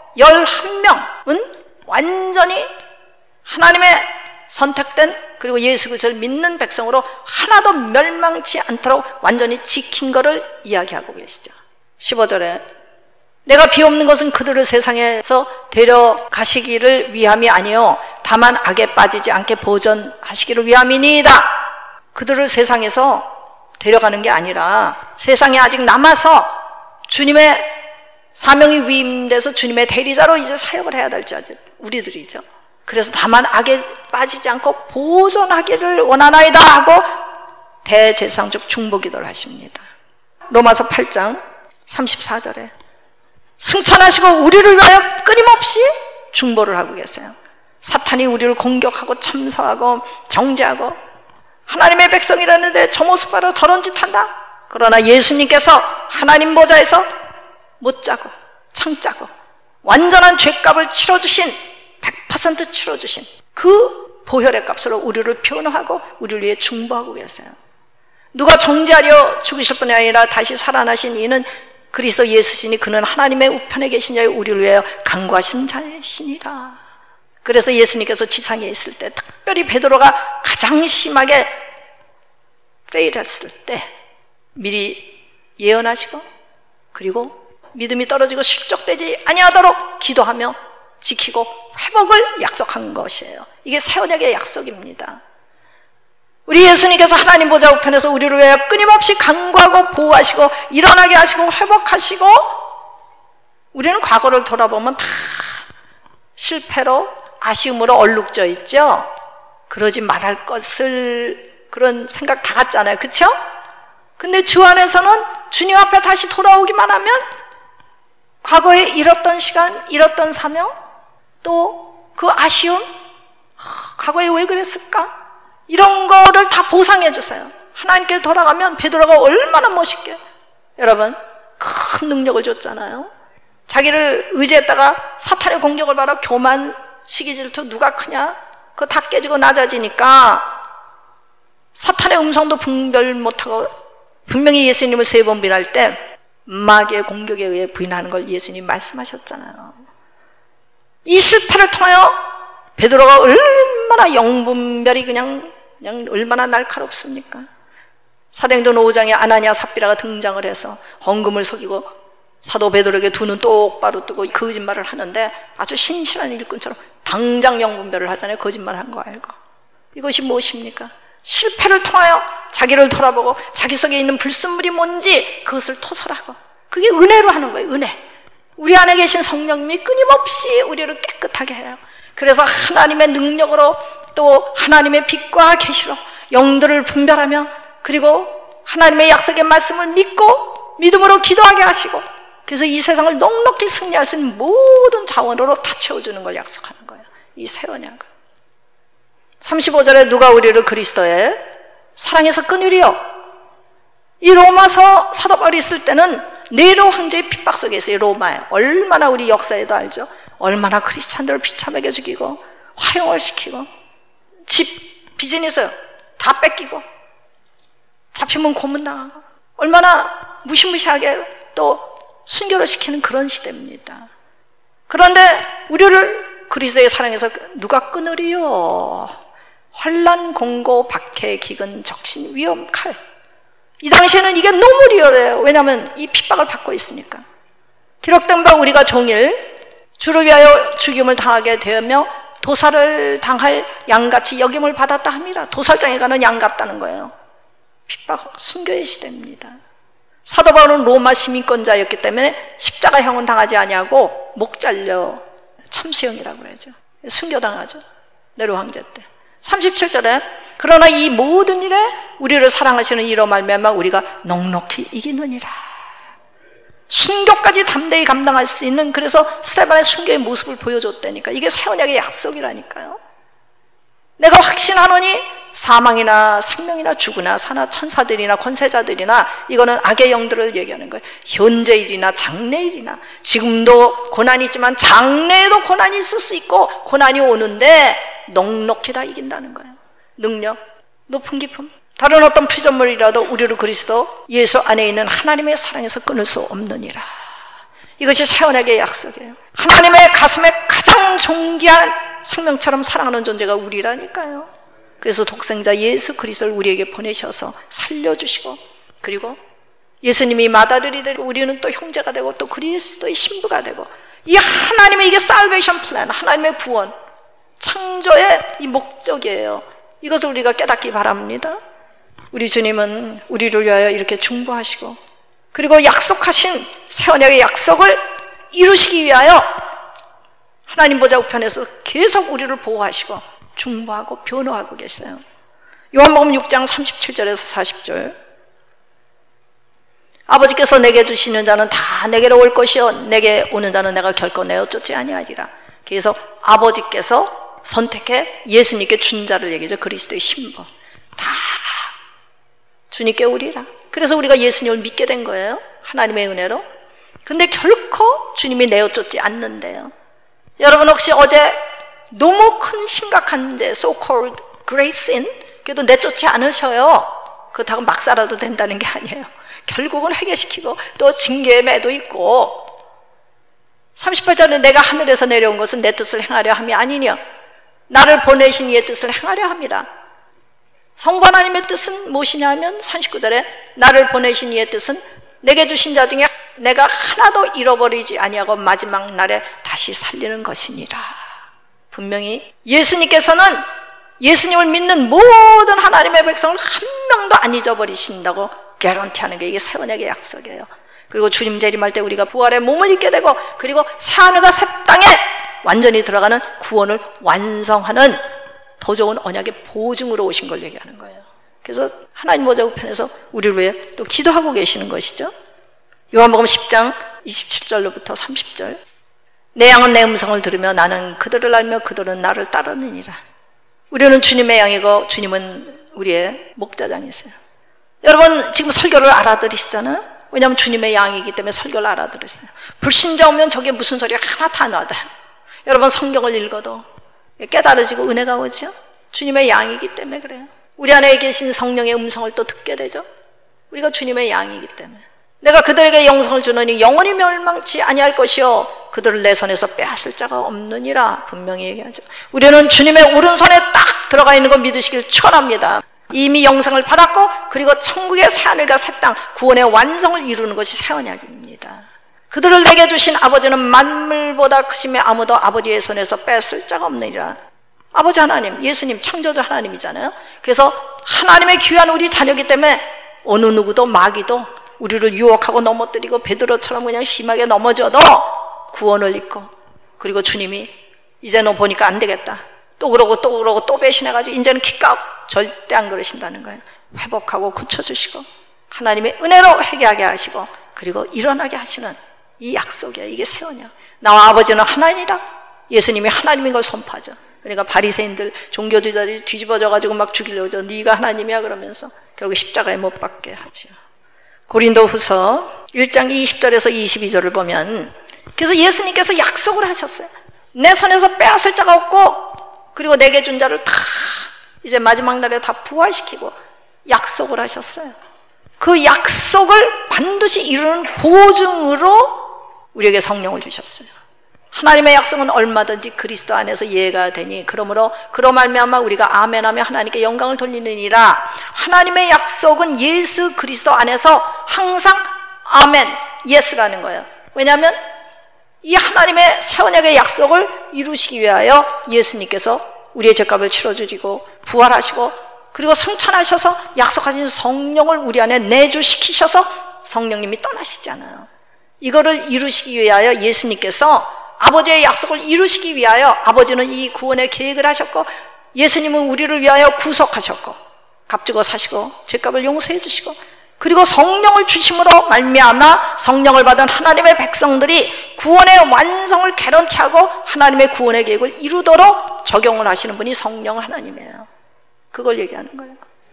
11명은 완전히 하나님의 선택된 그리고 예수 그리스도를 믿는 백성으로 하나도 멸망치 않도록 완전히 지킨 것을 이야기하고 계시죠. 15절에 내가 비옵는 것은 그들을 세상에서 데려가시기를 위함이 아니요 다만 악에 빠지지 않게 보존하시기를 위함이니이다. 그들을 세상에서 데려가는 게 아니라 세상에 아직 남아서 주님의 사명이 위임돼서 주님의 대리자로 이제 사역을 해야 될 자들 우리들이죠. 그래서 다만 악에 빠지지 않고 보존하기를 원하나이다 하고 대제사장적 중보기도를 하십니다. 로마서 8장 34절에 승천하시고 우리를 위하여 끊임없이 중보를 하고 계세요. 사탄이 우리를 공격하고 참소하고 정죄하고 하나님의 백성이라는데 저 모습 봐라 저런 짓 한다. 그러나 예수님께서 하나님 보좌에서 못 자고 창자고 완전한 죄값을 치러주신 100% 치러주신 그 보혈의 값으로 우리를 변호하고 우리를 위해 중보하고 계세요. 누가 정죄하려 죽으실 뿐이 아니라 다시 살아나신 이는 그리스도 예수시니 그는 하나님의 우편에 계신 자여 우리를 위하여 간구하신 자이시니라. 그래서 예수님께서 지상에 있을 때 특별히 베드로가 가장 심하게 페일했을 때 미리 예언하시고 그리고 믿음이 떨어지고 실족되지 아니하도록 기도하며 지키고 회복을 약속한 것이에요. 이게 새 언약의 약속입니다. 우리 예수님께서 하나님 보좌 우편에서 우리를 위하여 끊임없이 간구하고 보호하시고 일어나게 하시고 회복하시고 우리는 과거를 돌아보면 다 실패로 아쉬움으로 얼룩져 있죠. 그러지 말할 것을 그런 생각 다 갖잖아요. 그렇죠? 근데 주 안에서는 주님 앞에 다시 돌아오기만 하면 과거에 잃었던 시간, 잃었던 사명, 또 그 아쉬움, 과거에 왜 그랬을까? 이런 거를 다 보상해 주세요. 하나님께 돌아가면 베드로가 얼마나 멋있게 여러분 큰 능력을 줬잖아요. 자기를 의지했다가 사탄의 공격을 받아 교만, 시기, 질투 누가 크냐? 그거 다 깨지고 낮아지니까 사탄의 음성도 분별 못하고 분명히 예수님을 3번 부인할 때 마귀의 공격에 의해 부인하는 걸 예수님이 말씀하셨잖아요. 이 실패를 통하여 베드로가 얼마나 영분별이 그냥 얼마나 날카롭습니까? 사도행전 5장에 아나니아 삽비라가 등장을 해서 헌금을 속이고 사도 베드로에게 두 눈 똑바로 뜨고 거짓말을 하는데 아주 신실한 일꾼처럼 당장 영분별을 하잖아요. 거짓말한 거 알고. 이것이 무엇입니까? 실패를 통하여 자기를 돌아보고 자기 속에 있는 불순물이 뭔지 그것을 토설하고 그게 은혜로 하는 거예요. 은혜. 우리 안에 계신 성령님이 끊임없이 우리를 깨끗하게 해요. 그래서 하나님의 능력으로 또 하나님의 빛과 계시로 영들을 분별하며 그리고 하나님의 약속의 말씀을 믿고 믿음으로 기도하게 하시고 그래서 이 세상을 넉넉히 승리할 수 있는 모든 자원으로 다 채워주는 걸 약속하는 거예요. 이 새 언약은. 35절에 누가 우리를 그리스도의 사랑에서 끊으리요? 이 로마서 사도 바울이 있을 때는 네로 황제의 핍박 속에 있어요. 로마에. 얼마나 우리 역사에도 알죠. 얼마나 크리스찬들을 비참하게 죽이고 화형을 시키고 집 비즈니스 다 뺏기고 잡히면 고문당하고 얼마나 무시무시하게 또 순교를 시키는 그런 시대입니다. 그런데 우리를 그리스도의 사랑에서 누가 끊으리요? 환난, 공고, 박해, 기근, 적신, 위험, 칼. 이 당시에는 이게 너무 리얼해요. 왜냐하면 이 핍박을 받고 있으니까. 기록된 바 우리가 종일 주를 위하여 죽임을 당하게 되며 도살을 당할 양같이 여김을 받았다 함이라. 도살장에 가는 양 같다는 거예요. 핍박, 순교의 시대입니다. 사도 바울은 로마 시민권자였기 때문에 십자가형은 당하지 아니하고 목 잘려 참수형이라고 하죠. 순교당하죠. 네로 황제 때. 37절에 그러나 이 모든 일에 우리를 사랑하시는 이로 말미암아 우리가 넉넉히 이기느니라. 순교까지 담대히 감당할 수 있는 그래서 스데반의 순교의 모습을 보여줬다니까. 이게 새 언약의 약속이라니까요. 내가 확신하노니 사망이나 생명이나 죽으나 사나 천사들이나 권세자들이나 이거는 악의 영들을 얘기하는 거예요. 현재일이나 장래일이나 지금도 고난이 있지만 장래에도 고난이 있을 수 있고 고난이 오는데 넉넉히 다 이긴다는 거예요. 능력, 높은 기품. 다른 어떤 피조물이라도 우리를 그리스도 예수 안에 있는 하나님의 사랑에서 끊을 수 없느니라. 이것이 새 언약의 약속이에요. 하나님의 가슴에 가장 존귀한 생명처럼 사랑하는 존재가 우리라니까요. 그래서 독생자 예수 그리스도를 우리에게 보내셔서 살려주시고 그리고 예수님이 맏아들이 되고 우리는 또 형제가 되고 또 그리스도의 신부가 되고 이 하나님의 이게 살베이션 플랜, 하나님의 구원, 창조의 이 목적이에요. 이것을 우리가 깨닫기 바랍니다. 우리 주님은 우리를 위하여 이렇게 중보하시고 그리고 약속하신 새 언약의 약속을 이루시기 위하여 하나님 보좌 우편에서 계속 우리를 보호하시고 중보하고 변호하고 계세요. 요한복음 6장 37절에서 40절. 아버지께서 내게 주시는 자는 다 내게로 올 것이요 내게 오는 자는 내가 결코 내어 쫓지 아니하리라. 그래서 아버지께서 선택해 예수님께 준 자를 얘기하죠. 그리스도의 신분 다 주님께 오리라. 그래서 우리가 예수님을 믿게 된 거예요. 하나님의 은혜로. 근데 결코 주님이 내어 쫓지 않는데요. 여러분 혹시 어제 너무 큰 심각한 죄 so-called grace sin 그래도 내쫓지 않으셔요. 그렇다고 막 살아도 된다는 게 아니에요. 결국은 회개시키고 또 징계의 매도 있고 38절에 내가 하늘에서 내려온 것은 내 뜻을 행하려 함이 아니냐 나를 보내신 이의 뜻을 행하려 함이라. 성부 하나님의 뜻은 무엇이냐 하면 39절에 나를 보내신 이의 뜻은 내게 주신 자 중에 내가 하나도 잃어버리지 아니하고 마지막 날에 다시 살리는 것이니라. 분명히 예수님께서는 예수님을 믿는 모든 하나님의 백성을 한 명도 안 잊어버리신다고 개런티하는 게 이게 새 언약의 약속이에요. 그리고 주님 재림할 때 우리가 부활의 몸을 입게 되고 그리고 새 하늘과 새 땅에 완전히 들어가는 구원을 완성하는 더 좋은 언약의 보증으로 오신 걸 얘기하는 거예요. 그래서 하나님 보좌 우편에서 우리를 위해 또 기도하고 계시는 것이죠. 요한복음 10장 27절로부터 30절. 내 양은 내 음성을 들으며 나는 그들을 알며 그들은 나를 따르느니라. 우리는 주님의 양이고 주님은 우리의 목자장이세요. 여러분 지금 설교를 알아들으시잖아요. 왜냐하면 주님의 양이기 때문에 설교를 알아들으세요. 불신자 오면 저게 무슨 소리가 하나 다 놔둬요. 여러분 성경을 읽어도 깨달아지고 은혜가 오죠. 주님의 양이기 때문에 그래요. 우리 안에 계신 성령의 음성을 또 듣게 되죠. 우리가 주님의 양이기 때문에. 내가 그들에게 영생을 주노니 영원히 멸망치 아니할 것이요 그들을 내 손에서 빼앗을 자가 없느니라. 분명히 얘기하죠. 우리는 주님의 오른손에 딱 들어가 있는 거 믿으시길 축원합니다. 이미 영생을 받았고 그리고 천국의 새하늘과 새 땅 구원의 완성을 이루는 것이 새 언약입니다. 그들을 내게 주신 아버지는 만물보다 크심에 아무도 아버지의 손에서 뺏을 자가 없느니라. 아버지 하나님, 예수님 창조주 하나님이잖아요. 그래서 하나님의 귀한 우리 자녀이기 때문에 어느 누구도 마귀도 우리를 유혹하고 넘어뜨리고 베드로처럼 그냥 심하게 넘어져도 구원을 입고 그리고 주님이 이제 너 보니까 안 되겠다. 또 그러고 또 배신해가지고 이제는 기껏 절대 안 그러신다는 거예요. 회복하고 고쳐주시고 하나님의 은혜로 회개하게 하시고 그리고 일어나게 하시는 이 약속이에요. 이게 새 언약. 나와 아버지는 하나님이라. 예수님이 하나님인 걸 선포하죠. 그러니까 바리새인들 종교주의자들이 뒤집어져가지고 막 죽이려고 네가 하나님이야 그러면서 결국 십자가에 못 박게 하죠. 고린도후서 1장 20절에서 22절을 보면 그래서 예수님께서 약속을 하셨어요. 내 손에서 빼앗을 자가 없고 그리고 내게 준 자를 다 이제 마지막 날에 다 부활시키고 약속을 하셨어요. 그 약속을 반드시 이루는 보증으로 우리에게 성령을 주셨어요. 하나님의 약속은 얼마든지 그리스도 안에서 이해가 되니 그러므로 그로 말미암아 우리가 아멘하며 하나님께 영광을 돌리느니라. 하나님의 약속은 예수 그리스도 안에서 항상 아멘, 예스라는 거예요. 왜냐하면 이 하나님의 새 언약의 약속을 이루시기 위하여 예수님께서 우리의 죄값을 치러주시고 부활하시고 그리고 승천하셔서 약속하신 성령을 우리 안에 내주시키셔서 성령님이 떠나시잖아요. 이거를 이루시기 위하여 예수님께서 아버지의 약속을 이루시기 위하여 아버지는 이 구원의 계획을 하셨고 예수님은 우리를 위하여 구속하셨고 값주고 사시고 죄값을 용서해 주시고 그리고 성령을 주심으로 말미암아 성령을 받은 하나님의 백성들이 구원의 완성을 개런티하고 하나님의 구원의 계획을 이루도록 적용을 하시는 분이 성령 하나님이에요. 그걸 얘기하는 거예요.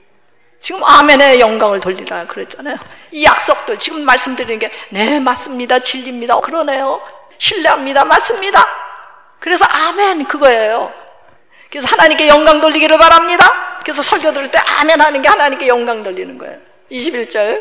지금 아멘의 영광을 돌리라 그랬잖아요. 이 약속도 지금 말씀드리는 게 네 맞습니다, 진리입니다, 그러네요, 신뢰합니다, 맞습니다. 그래서 아멘 그거예요. 그래서 하나님께 영광 돌리기를 바랍니다. 그래서 설교 들을 때 아멘 하는 게 하나님께 영광 돌리는 거예요. 21절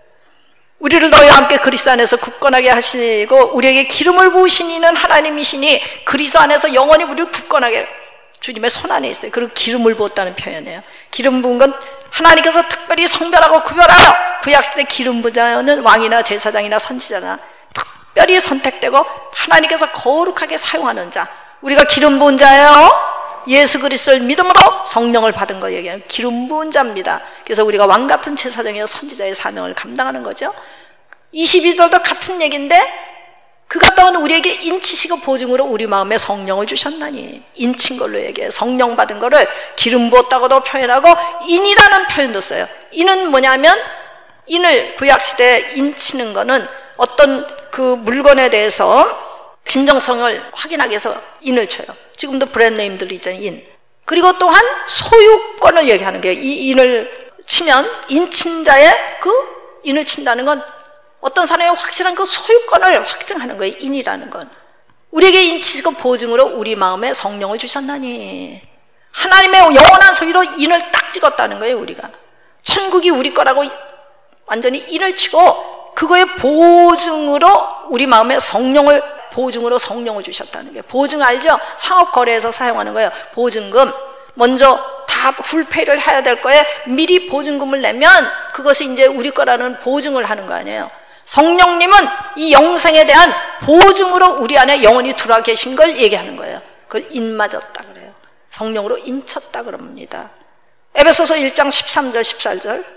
우리를 너희와 함께 그리스도 안에서 굳건하게 하시고 우리에게 기름을 부으신 이는 하나님이시니 그리스도 안에서 영원히 우리를 굳건하게 주님의 손 안에 있어요. 그리고 기름을 부었다는 표현이에요. 기름 부은 건 하나님께서 특별히 성별하고 구별하여 구약시대 기름 부은 자는 왕이나 제사장이나 선지자나 특별히 선택되고 하나님께서 거룩하게 사용하는 자, 우리가 기름 부은 자예요. 예수 그리스도를 믿음으로 성령을 받은 거 얘기해요. 기름 부은 자입니다. 그래서 우리가 왕 같은 제사장이요 선지자의 사명을 감당하는 거죠. 22절도 같은 얘기인데 그가 또한 우리에게 인치시고 보증으로 우리 마음에 성령을 주셨나니. 인친 걸로 얘기해요. 성령 받은 거를 기름 부었다고도 표현하고 인이라는 표현도 써요. 인은 뭐냐면, 인을 구약시대에 인치는 거는 어떤 그 물건에 대해서 진정성을 확인하기 위해서 인을 쳐요. 지금도 브랜드네임들이 있잖아요. 인. 그리고 또한 소유권을 얘기하는 거예요. 이 인을 치면 인친 자의 그 인을 친다는 건 어떤 사람의 확실한 그 소유권을 확증하는 거예요. 인이라는 건. 우리에게 인치시고 보증으로 우리 마음에 성령을 주셨나니. 하나님의 영원한 소유로 인을 딱 찍었다는 거예요. 우리가 천국이 우리 거라고 완전히 인을 치고 그거의 보증으로 우리 마음에 성령을, 보증으로 성령을 주셨다는 거예요. 보증 알죠? 상업거래에서 사용하는 거예요. 보증금. 먼저 다 풀페이를 해야 될 거에 미리 보증금을 내면 그것이 이제 우리 거라는 보증을 하는 거 아니에요. 성령님은 이 영생에 대한 보증으로 우리 안에 영원히 들어와 계신 걸 얘기하는 거예요. 그걸 인맞았다 그래요. 성령으로 인쳤다 그럽니다. 에베소서 1장 13절 14절.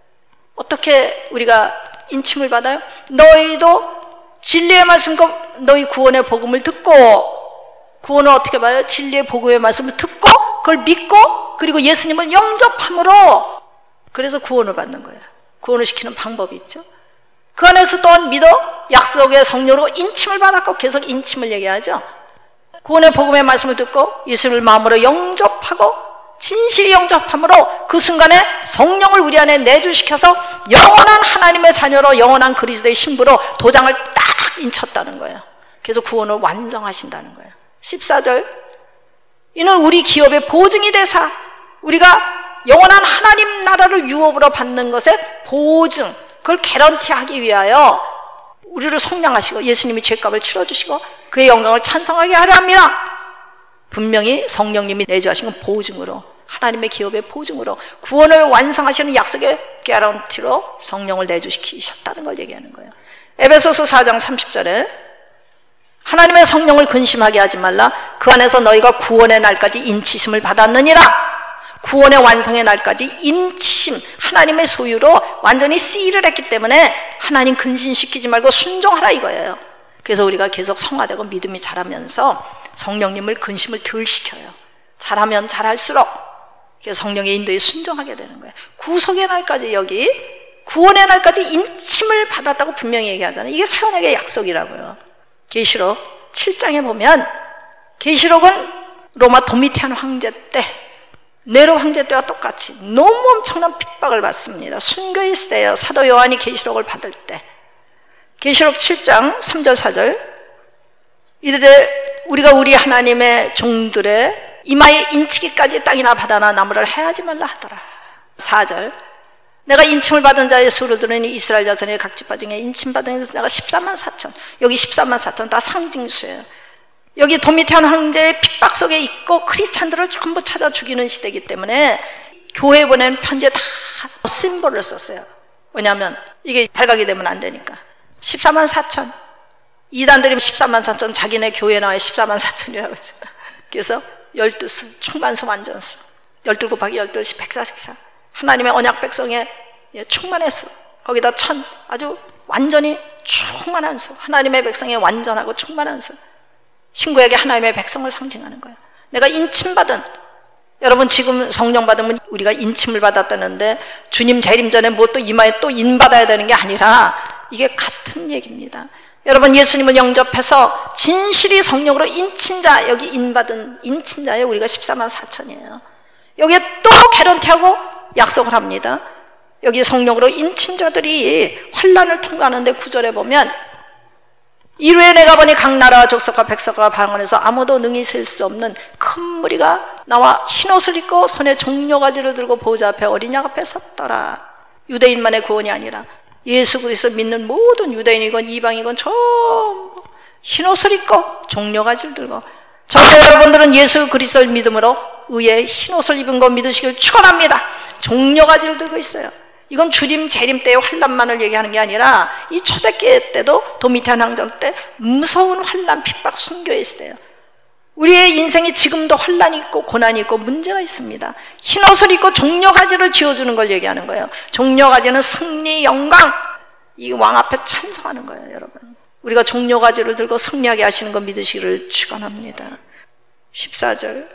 어떻게 우리가 인침을 받아요? 너희도 진리의 말씀과 너희 구원의 복음을 듣고, 구원을 어떻게 받아요? 진리의 복음의 말씀을 듣고 그걸 믿고 그리고 예수님을 영접함으로, 그래서 구원을 받는 거예요. 구원을 시키는 방법이 있죠. 그 안에서 또한 믿어 약속의 성령으로 인침을 받았고, 계속 인침을 얘기하죠. 구원의 복음의 말씀을 듣고 예수를 마음으로 영접하고 진실이 영접함으로 그 순간에 성령을 우리 안에 내주시켜서 영원한 하나님의 자녀로, 영원한 그리스도의 신부로 도장을 딱 인쳤다는 거예요. 그래서 구원을 완성하신다는 거예요. 14절. 이는 우리 기업의 보증이 되사 우리가 영원한 하나님 나라를 유업으로 받는 것의 보증, 그걸 개런티하기 위하여 우리를 속량하시고 예수님이 죄값을 치러주시고 그의 영광을 찬송하게 하려 합니다. 분명히 성령님이 내주하신 건 보증으로, 하나님의 기업의 보증으로, 구원을 완성하시는 약속의 개런티로 성령을 내주시키셨다는 걸 얘기하는 거예요. 에베소서 4장 30절에 하나님의 성령을 근심하게 하지 말라. 그 안에서 너희가 구원의 날까지 인치심을 받았느니라. 구원의 완성의 날까지 인치심, 하나님의 소유로 완전히 시일을 했기 때문에 하나님 근심시키지 말고 순종하라 이거예요. 그래서 우리가 계속 성화되고 믿음이 자라면서 성령님을 근심을 덜 시켜요. 잘하면 잘할수록. 그래서 성령의 인도에 순종하게 되는 거예요. 구속의 날까지, 여기 구원의 날까지 인침을 받았다고 분명히 얘기하잖아요. 이게 사역의 약속이라고요. 계시록 7장에 보면, 계시록은 로마 도미티안 황제 때, 네로 황제 때와 똑같이 너무 엄청난 핍박을 받습니다. 순교의 시대예요. 사도 요한이 계시록을 받을 때. 계시록 7장 3절 4절. 이들의 우리가 우리 하나님의 종들의 이마에 인치기까지 땅이나 바다나 나무를 해하지 말라 하더라. 4절. 내가 인침을 받은 자의 수를 들으니 이스라엘 자손의 각 지파 중에 인침받은 내가 14만 4천. 여기 14만 4천 다 상징수예요. 여기 도미티안 황제의 핍박 속에 있고 크리스찬들을 전부 찾아 죽이는 시대이기 때문에 교회에 보낸 편지에 다 심볼을 썼어요. 왜냐하면 이게 발각이 되면 안 되니까. 14만 4천. 이단들이 14만 4천, 자기네 교회에 나와 14만 4천이라고 했어요. 그래서 12수, 충만수, 완전수. 12 곱하기 12시 144. 하나님의 언약 백성의 충만의 수. 거기다 1000, 아주 완전히 충만한 수. 하나님의 백성의 완전하고 충만한 수. 신구약의 하나님의 백성을 상징하는 거예요. 내가 인침받은, 여러분 지금 성령 받으면 우리가 인침을 받았다는데 주님 재림 전에 뭐 또 이마에 또 인받아야 되는 게 아니라 이게 같은 얘기입니다. 여러분 예수님을 영접해서 진실이 성령으로 인친 자, 여기 인받은 인친 자에 우리가 14만 4천이에요. 여기에 또 개런티하고 약속을 합니다. 여기 성령으로 인친 자들이 환난을 통과하는데 9절에 보면, 이루에 내가 보니 각 나라와 족속과 백성과 방언에서 아무도 능히 셀 수 없는 큰 무리가 나와 흰옷을 입고 손에 종려가지를 들고 보좌 앞에 어린 양 앞에 섰더라. 유대인만의 구원이 아니라 예수 그리스도 믿는 모든 유대인이건 이방이건 전부 흰옷을 입고 종려가지를 들고, 저와 여러분들은 예수 그리스도를 믿음으로 의의 흰옷을 입은 거 믿으시길 축원합니다. 종려가지를 들고 있어요. 이건 주님 재림 때의 환난만을 얘기하는 게 아니라 이 초대교회 때도 도미티안 황제 때 무서운 환난, 핍박, 순교의 시대예요. 우리의 인생이 지금도 환난이 있고 고난이 있고 문제가 있습니다. 흰옷을 입고 종려가지를 지어주는 걸 얘기하는 거예요. 종려가지는 승리, 영광, 이 왕 앞에 찬송하는 거예요. 여러분 우리가 종려가지를 들고 승리하게 하시는 것 믿으시기를 축원합니다. 14절,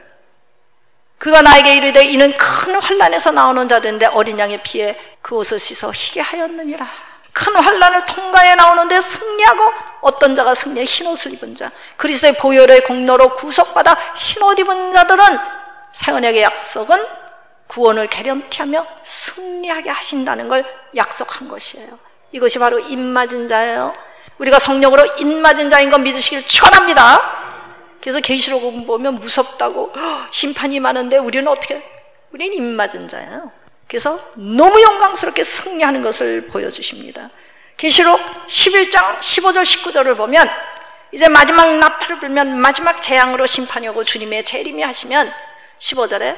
그가 나에게 이르되 이는 큰 환난에서 나오는 자들인데 어린 양의 피에 그 옷을 씻어 희게 하였느니라. 큰 환난을 통과해 나오는데 승리하고, 어떤 자가 승리해? 흰옷을 입은 자, 그리스도의 보혈의 공로로 구속받아 흰옷 입은 자들은 새 언약의 약속은 구원을 개념티하며 승리하게 하신다는 걸 약속한 것이에요. 이것이 바로 입맞은 자예요. 우리가 성령으로 입맞은 자인 건 믿으시길 축원합니다. 그래서 계시록을 보면 무섭다고, 심판이 많은데 우리는 어떻게? 우리는 입맞은 자예요. 그래서 너무 영광스럽게 승리하는 것을 보여주십니다. 계시록 11장 15절 19절을 보면 이제 마지막 나팔을 불면 마지막 재앙으로 심판이 오고 주님의 재림이 하시면 15절에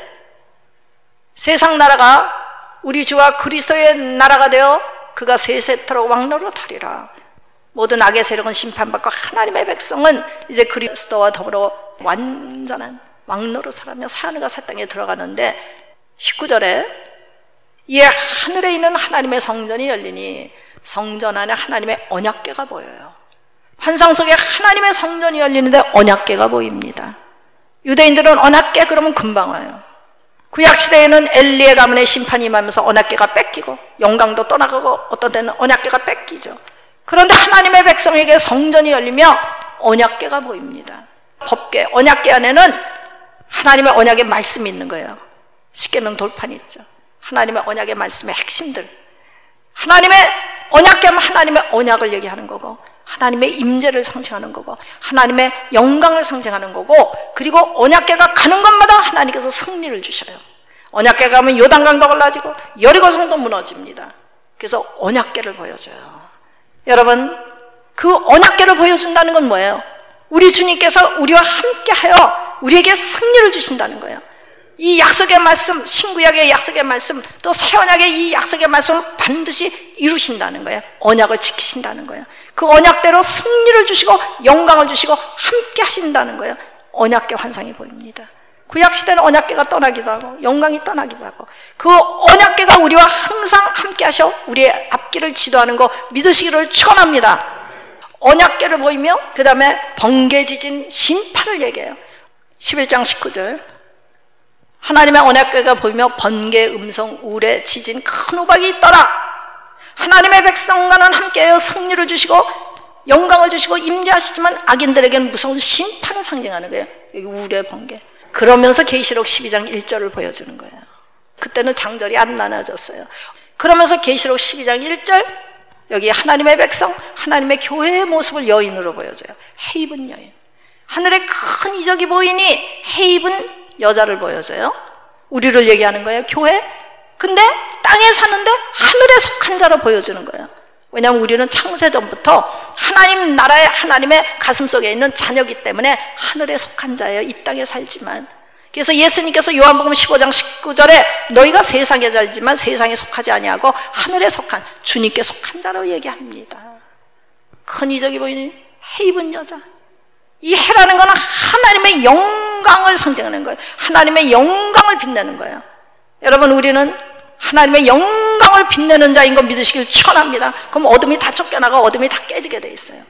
세상 나라가 우리 주와 그리스도의 나라가 되어 그가 세세토록 왕노로 타리라. 모든 악의 세력은 심판받고 하나님의 백성은 이제 그리스도와 더불어 완전한 왕노로 살아며 하늘과 새 땅에 들어가는데, 19절에 이에 하늘에 있는 하나님의 성전이 열리니 성전 안에 하나님의 언약궤가 보여요. 환상 속에 하나님의 성전이 열리는데 언약궤가 보입니다. 유대인들은 언약궤 그러면 금방 와요. 구약시대에는 엘리의 가문의 심판이 임하면서 언약궤가 뺏기고 영광도 떠나가고 어떤 때는 언약궤가 뺏기죠. 그런데 하나님의 백성에게 성전이 열리며 언약궤가 보입니다. 법궤, 언약궤 안에는 하나님의 언약의 말씀이 있는 거예요. 십계명 돌판이 있죠. 하나님의 언약의 말씀의 핵심들. 하나님의 언약궤 하면 하나님의 언약을 얘기하는 거고, 하나님의 임재를 상징하는 거고, 하나님의 영광을 상징하는 거고, 그리고 언약궤가 가는 곳마다 하나님께서 승리를 주셔요. 언약궤 가면 요단강도 갈라지고 여리고성도 무너집니다. 그래서 언약궤를 보여줘요. 여러분, 그 언약궤를 보여준다는 건 뭐예요? 우리 주님께서 우리와 함께하여 우리에게 승리를 주신다는 거예요. 이 약속의 말씀, 신구약의 약속의 말씀, 또 새 언약의 이 약속의 말씀을 반드시 이루신다는 거예요. 언약을 지키신다는 거예요. 그 언약대로 승리를 주시고 영광을 주시고 함께 하신다는 거예요. 언약궤 환상이 보입니다. 구약시대는 언약궤가 떠나기도 하고 영광이 떠나기도 하고, 그 언약궤가 우리와 항상 함께 하셔 우리의 앞길을 지도하는 거 믿으시기를 축원합니다. 언약궤를 보이며 그 다음에 번개, 지진, 심판을 얘기해요. 11장 19절, 하나님의 언약궤가 보이며 번개, 음성, 우레, 지진, 큰 우박이 있더라. 하나님의 백성과는 함께하여 승리를 주시고 영광을 주시고 임재하시지만 악인들에게는 무서운 심판을 상징하는 거예요. 여기 우레, 번개. 그러면서 계시록 12장 1절을 보여주는 거예요. 그때는 장절이 안 나눠졌어요. 그러면서 계시록 12장 1절, 여기 하나님의 백성, 하나님의 교회의 모습을 여인으로 보여줘요. 헤입은 여인. 하늘에 큰 이적이 보이니 헤입은 여자를 보여줘요. 우리를 얘기하는 거예요, 교회. 근데 땅에 사는데 하늘에 속한 자로 보여주는 거예요. 왜냐하면 우리는 창세전부터 하나님 나라의 하나님의 가슴속에 있는 자녀이기 때문에 하늘에 속한 자예요. 이 땅에 살지만. 그래서 예수님께서 요한복음 15장 19절에 너희가 세상에 살지만 세상에 속하지 아니하고 하늘에 속한 주님께 속한 자로 얘기합니다. 큰 이적이 보이는 해 입은 여자. 이 해라는 건 하나님의 영광을 상징하는 거예요. 하나님의 영광을 빛내는 거예요. 여러분, 우리는 하나님의 영광을 빛내는 자인 거 믿으시길 축원합니다. 그럼 어둠이 다 쫓겨나고 어둠이 다 깨지게 돼 있어요.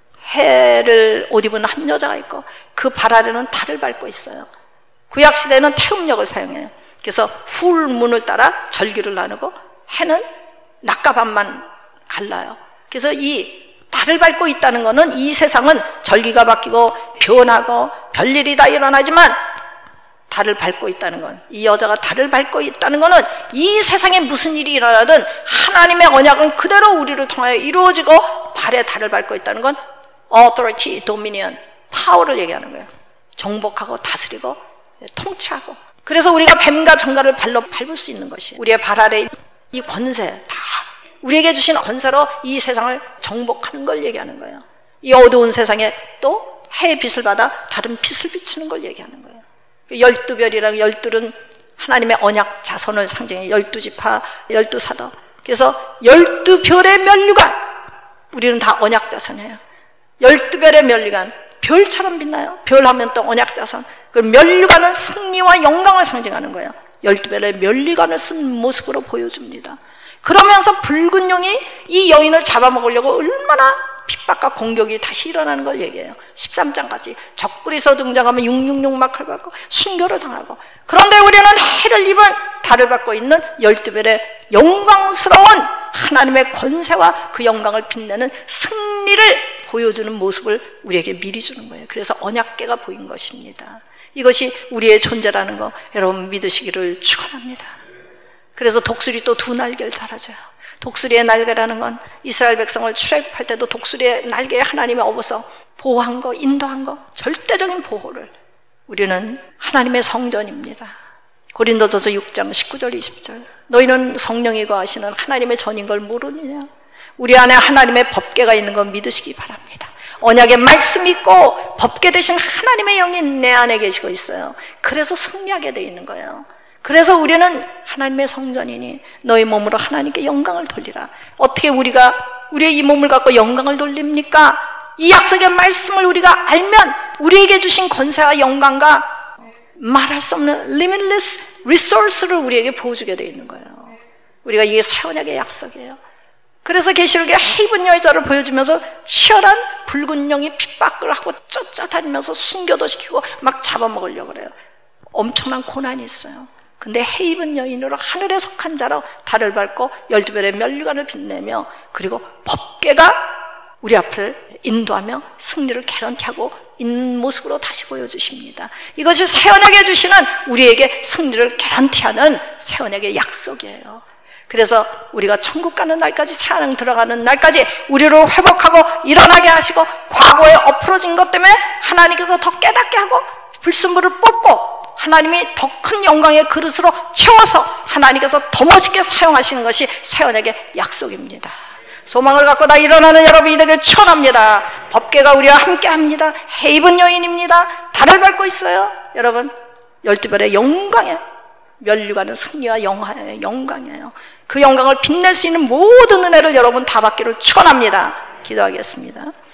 해를 옷 입은 한 여자가 있고 그 발 아래는 달을 밟고 있어요. 구약시대는 태음력을 사용해요. 그래서 풀문을 따라 절기를 나누고 해는 낮과 밤만 갈라요. 그래서 이 달을 밟고 있다는 것은 이 세상은 절기가 바뀌고 변하고 별일이 다 일어나지만 달을 밟고 있다는 건, 이 여자가 달을 밟고 있다는 것은 이 세상에 무슨 일이 일어나든 하나님의 언약은 그대로 우리를 통하여 이루어지고 발에 달을 밟고 있다는 건 authority, dominion, 파워를 얘기하는 거예요. 정복하고 다스리고 통치하고. 그래서 우리가 뱀과 정갈을 발로 밟을 수 있는 것이 우리의 발 아래 이 권세, 다 우리에게 주신 권세로 이 세상을 정복하는 걸 얘기하는 거예요. 이 어두운 세상에 또 해의 빛을 받아 다른 빛을 비추는 걸 얘기하는 거예요. 12별이라는 12은 하나님의 언약 자손을 상징해 12지파, 12사도. 그래서 12별의 면류관, 우리는 다 언약 자손이에요. 12별의 면류관, 별처럼 빛나요. 별 하면 또 언약 자손. 그 면류관은 승리와 영광을 상징하는 거예요. 12별의 면류관을 쓴 모습으로 보여줍니다. 그러면서 붉은 용이 이 여인을 잡아먹으려고 얼마나 핍박과 공격이 다시 일어나는 걸 얘기해요. 13장까지 적그리스도 등장하면 666 마크를 받고 순교를 당하고, 그런데 우리는 해를 입은 달을 받고 있는 12별의 영광스러운 하나님의 권세와 그 영광을 빛내는 승리를 보여주는 모습을 우리에게 미리 주는 거예요. 그래서 언약궤가 보인 것입니다. 이것이 우리의 존재라는 거 여러분 믿으시기를 축원합니다. 그래서 독수리 또 두 날개를 달아줘요. 독수리의 날개라는 건 이스라엘 백성을 출애굽할 때도 독수리의 날개에 하나님이 업어서 보호한 거, 인도한 거, 절대적인 보호를. 우리는 하나님의 성전입니다. 고린도전서 6장 19절 20절 너희는 성령이 거하시는 하나님의 전인 걸 모르느냐. 우리 안에 하나님의 법궤가 있는 걸 믿으시기 바랍니다. 언약의 말씀이 있고 법궤 되신 하나님의 영이 내 안에 계시고 있어요. 그래서 승리하게 되어 있는 거예요. 그래서 우리는 하나님의 성전이니 너희 몸으로 하나님께 영광을 돌리라. 어떻게 우리가 우리의 이 몸을 갖고 영광을 돌립니까? 이 약속의 말씀을 우리가 알면 우리에게 주신 권세와 영광과 말할 수 없는 limitless resource를 우리에게 보여주게 되어 있는 거예요. 우리가 이게 새 언약의 약속이에요. 그래서 계시록에 헤이븐 여자를 보여주면서 치열한 붉은 영이 핍박을 하고 쫓아다니면서 순교도 시키고 막 잡아먹으려고 그래요. 엄청난 고난이 있어요. 근데 헤이븐 여인으로 하늘에 속한 자로 달을 밟고 12별의 면류관을 빛내며, 그리고 법궤가 우리 앞을 인도하며 승리를 개런티하고 있는 모습으로 다시 보여주십니다. 이것이 새 언약에 주시는 우리에게 승리를 개런티하는 새 언약의 약속이에요. 그래서 우리가 천국 가는 날까지, 새 언약 들어가는 날까지 우리를 회복하고 일어나게 하시고, 과거에 엎어진 것 때문에 하나님께서 더 깨닫게 하고 불순물을 뽑고 하나님이 더 큰 영광의 그릇으로 채워서 하나님께서 더 멋있게 사용하시는 것이 새 언약의 약속입니다. 소망을 갖고 다 일어나는 여러분이 되길 축원합니다. 법궤가 우리와 함께합니다. 헤이븐 여인입니다. 달을 밟고 있어요. 여러분 12별의 영광에 면류관은 승리와 영광이에요. 그 영광을 빛낼 수 있는 모든 은혜를 여러분 다 받기를 축원합니다. 기도하겠습니다.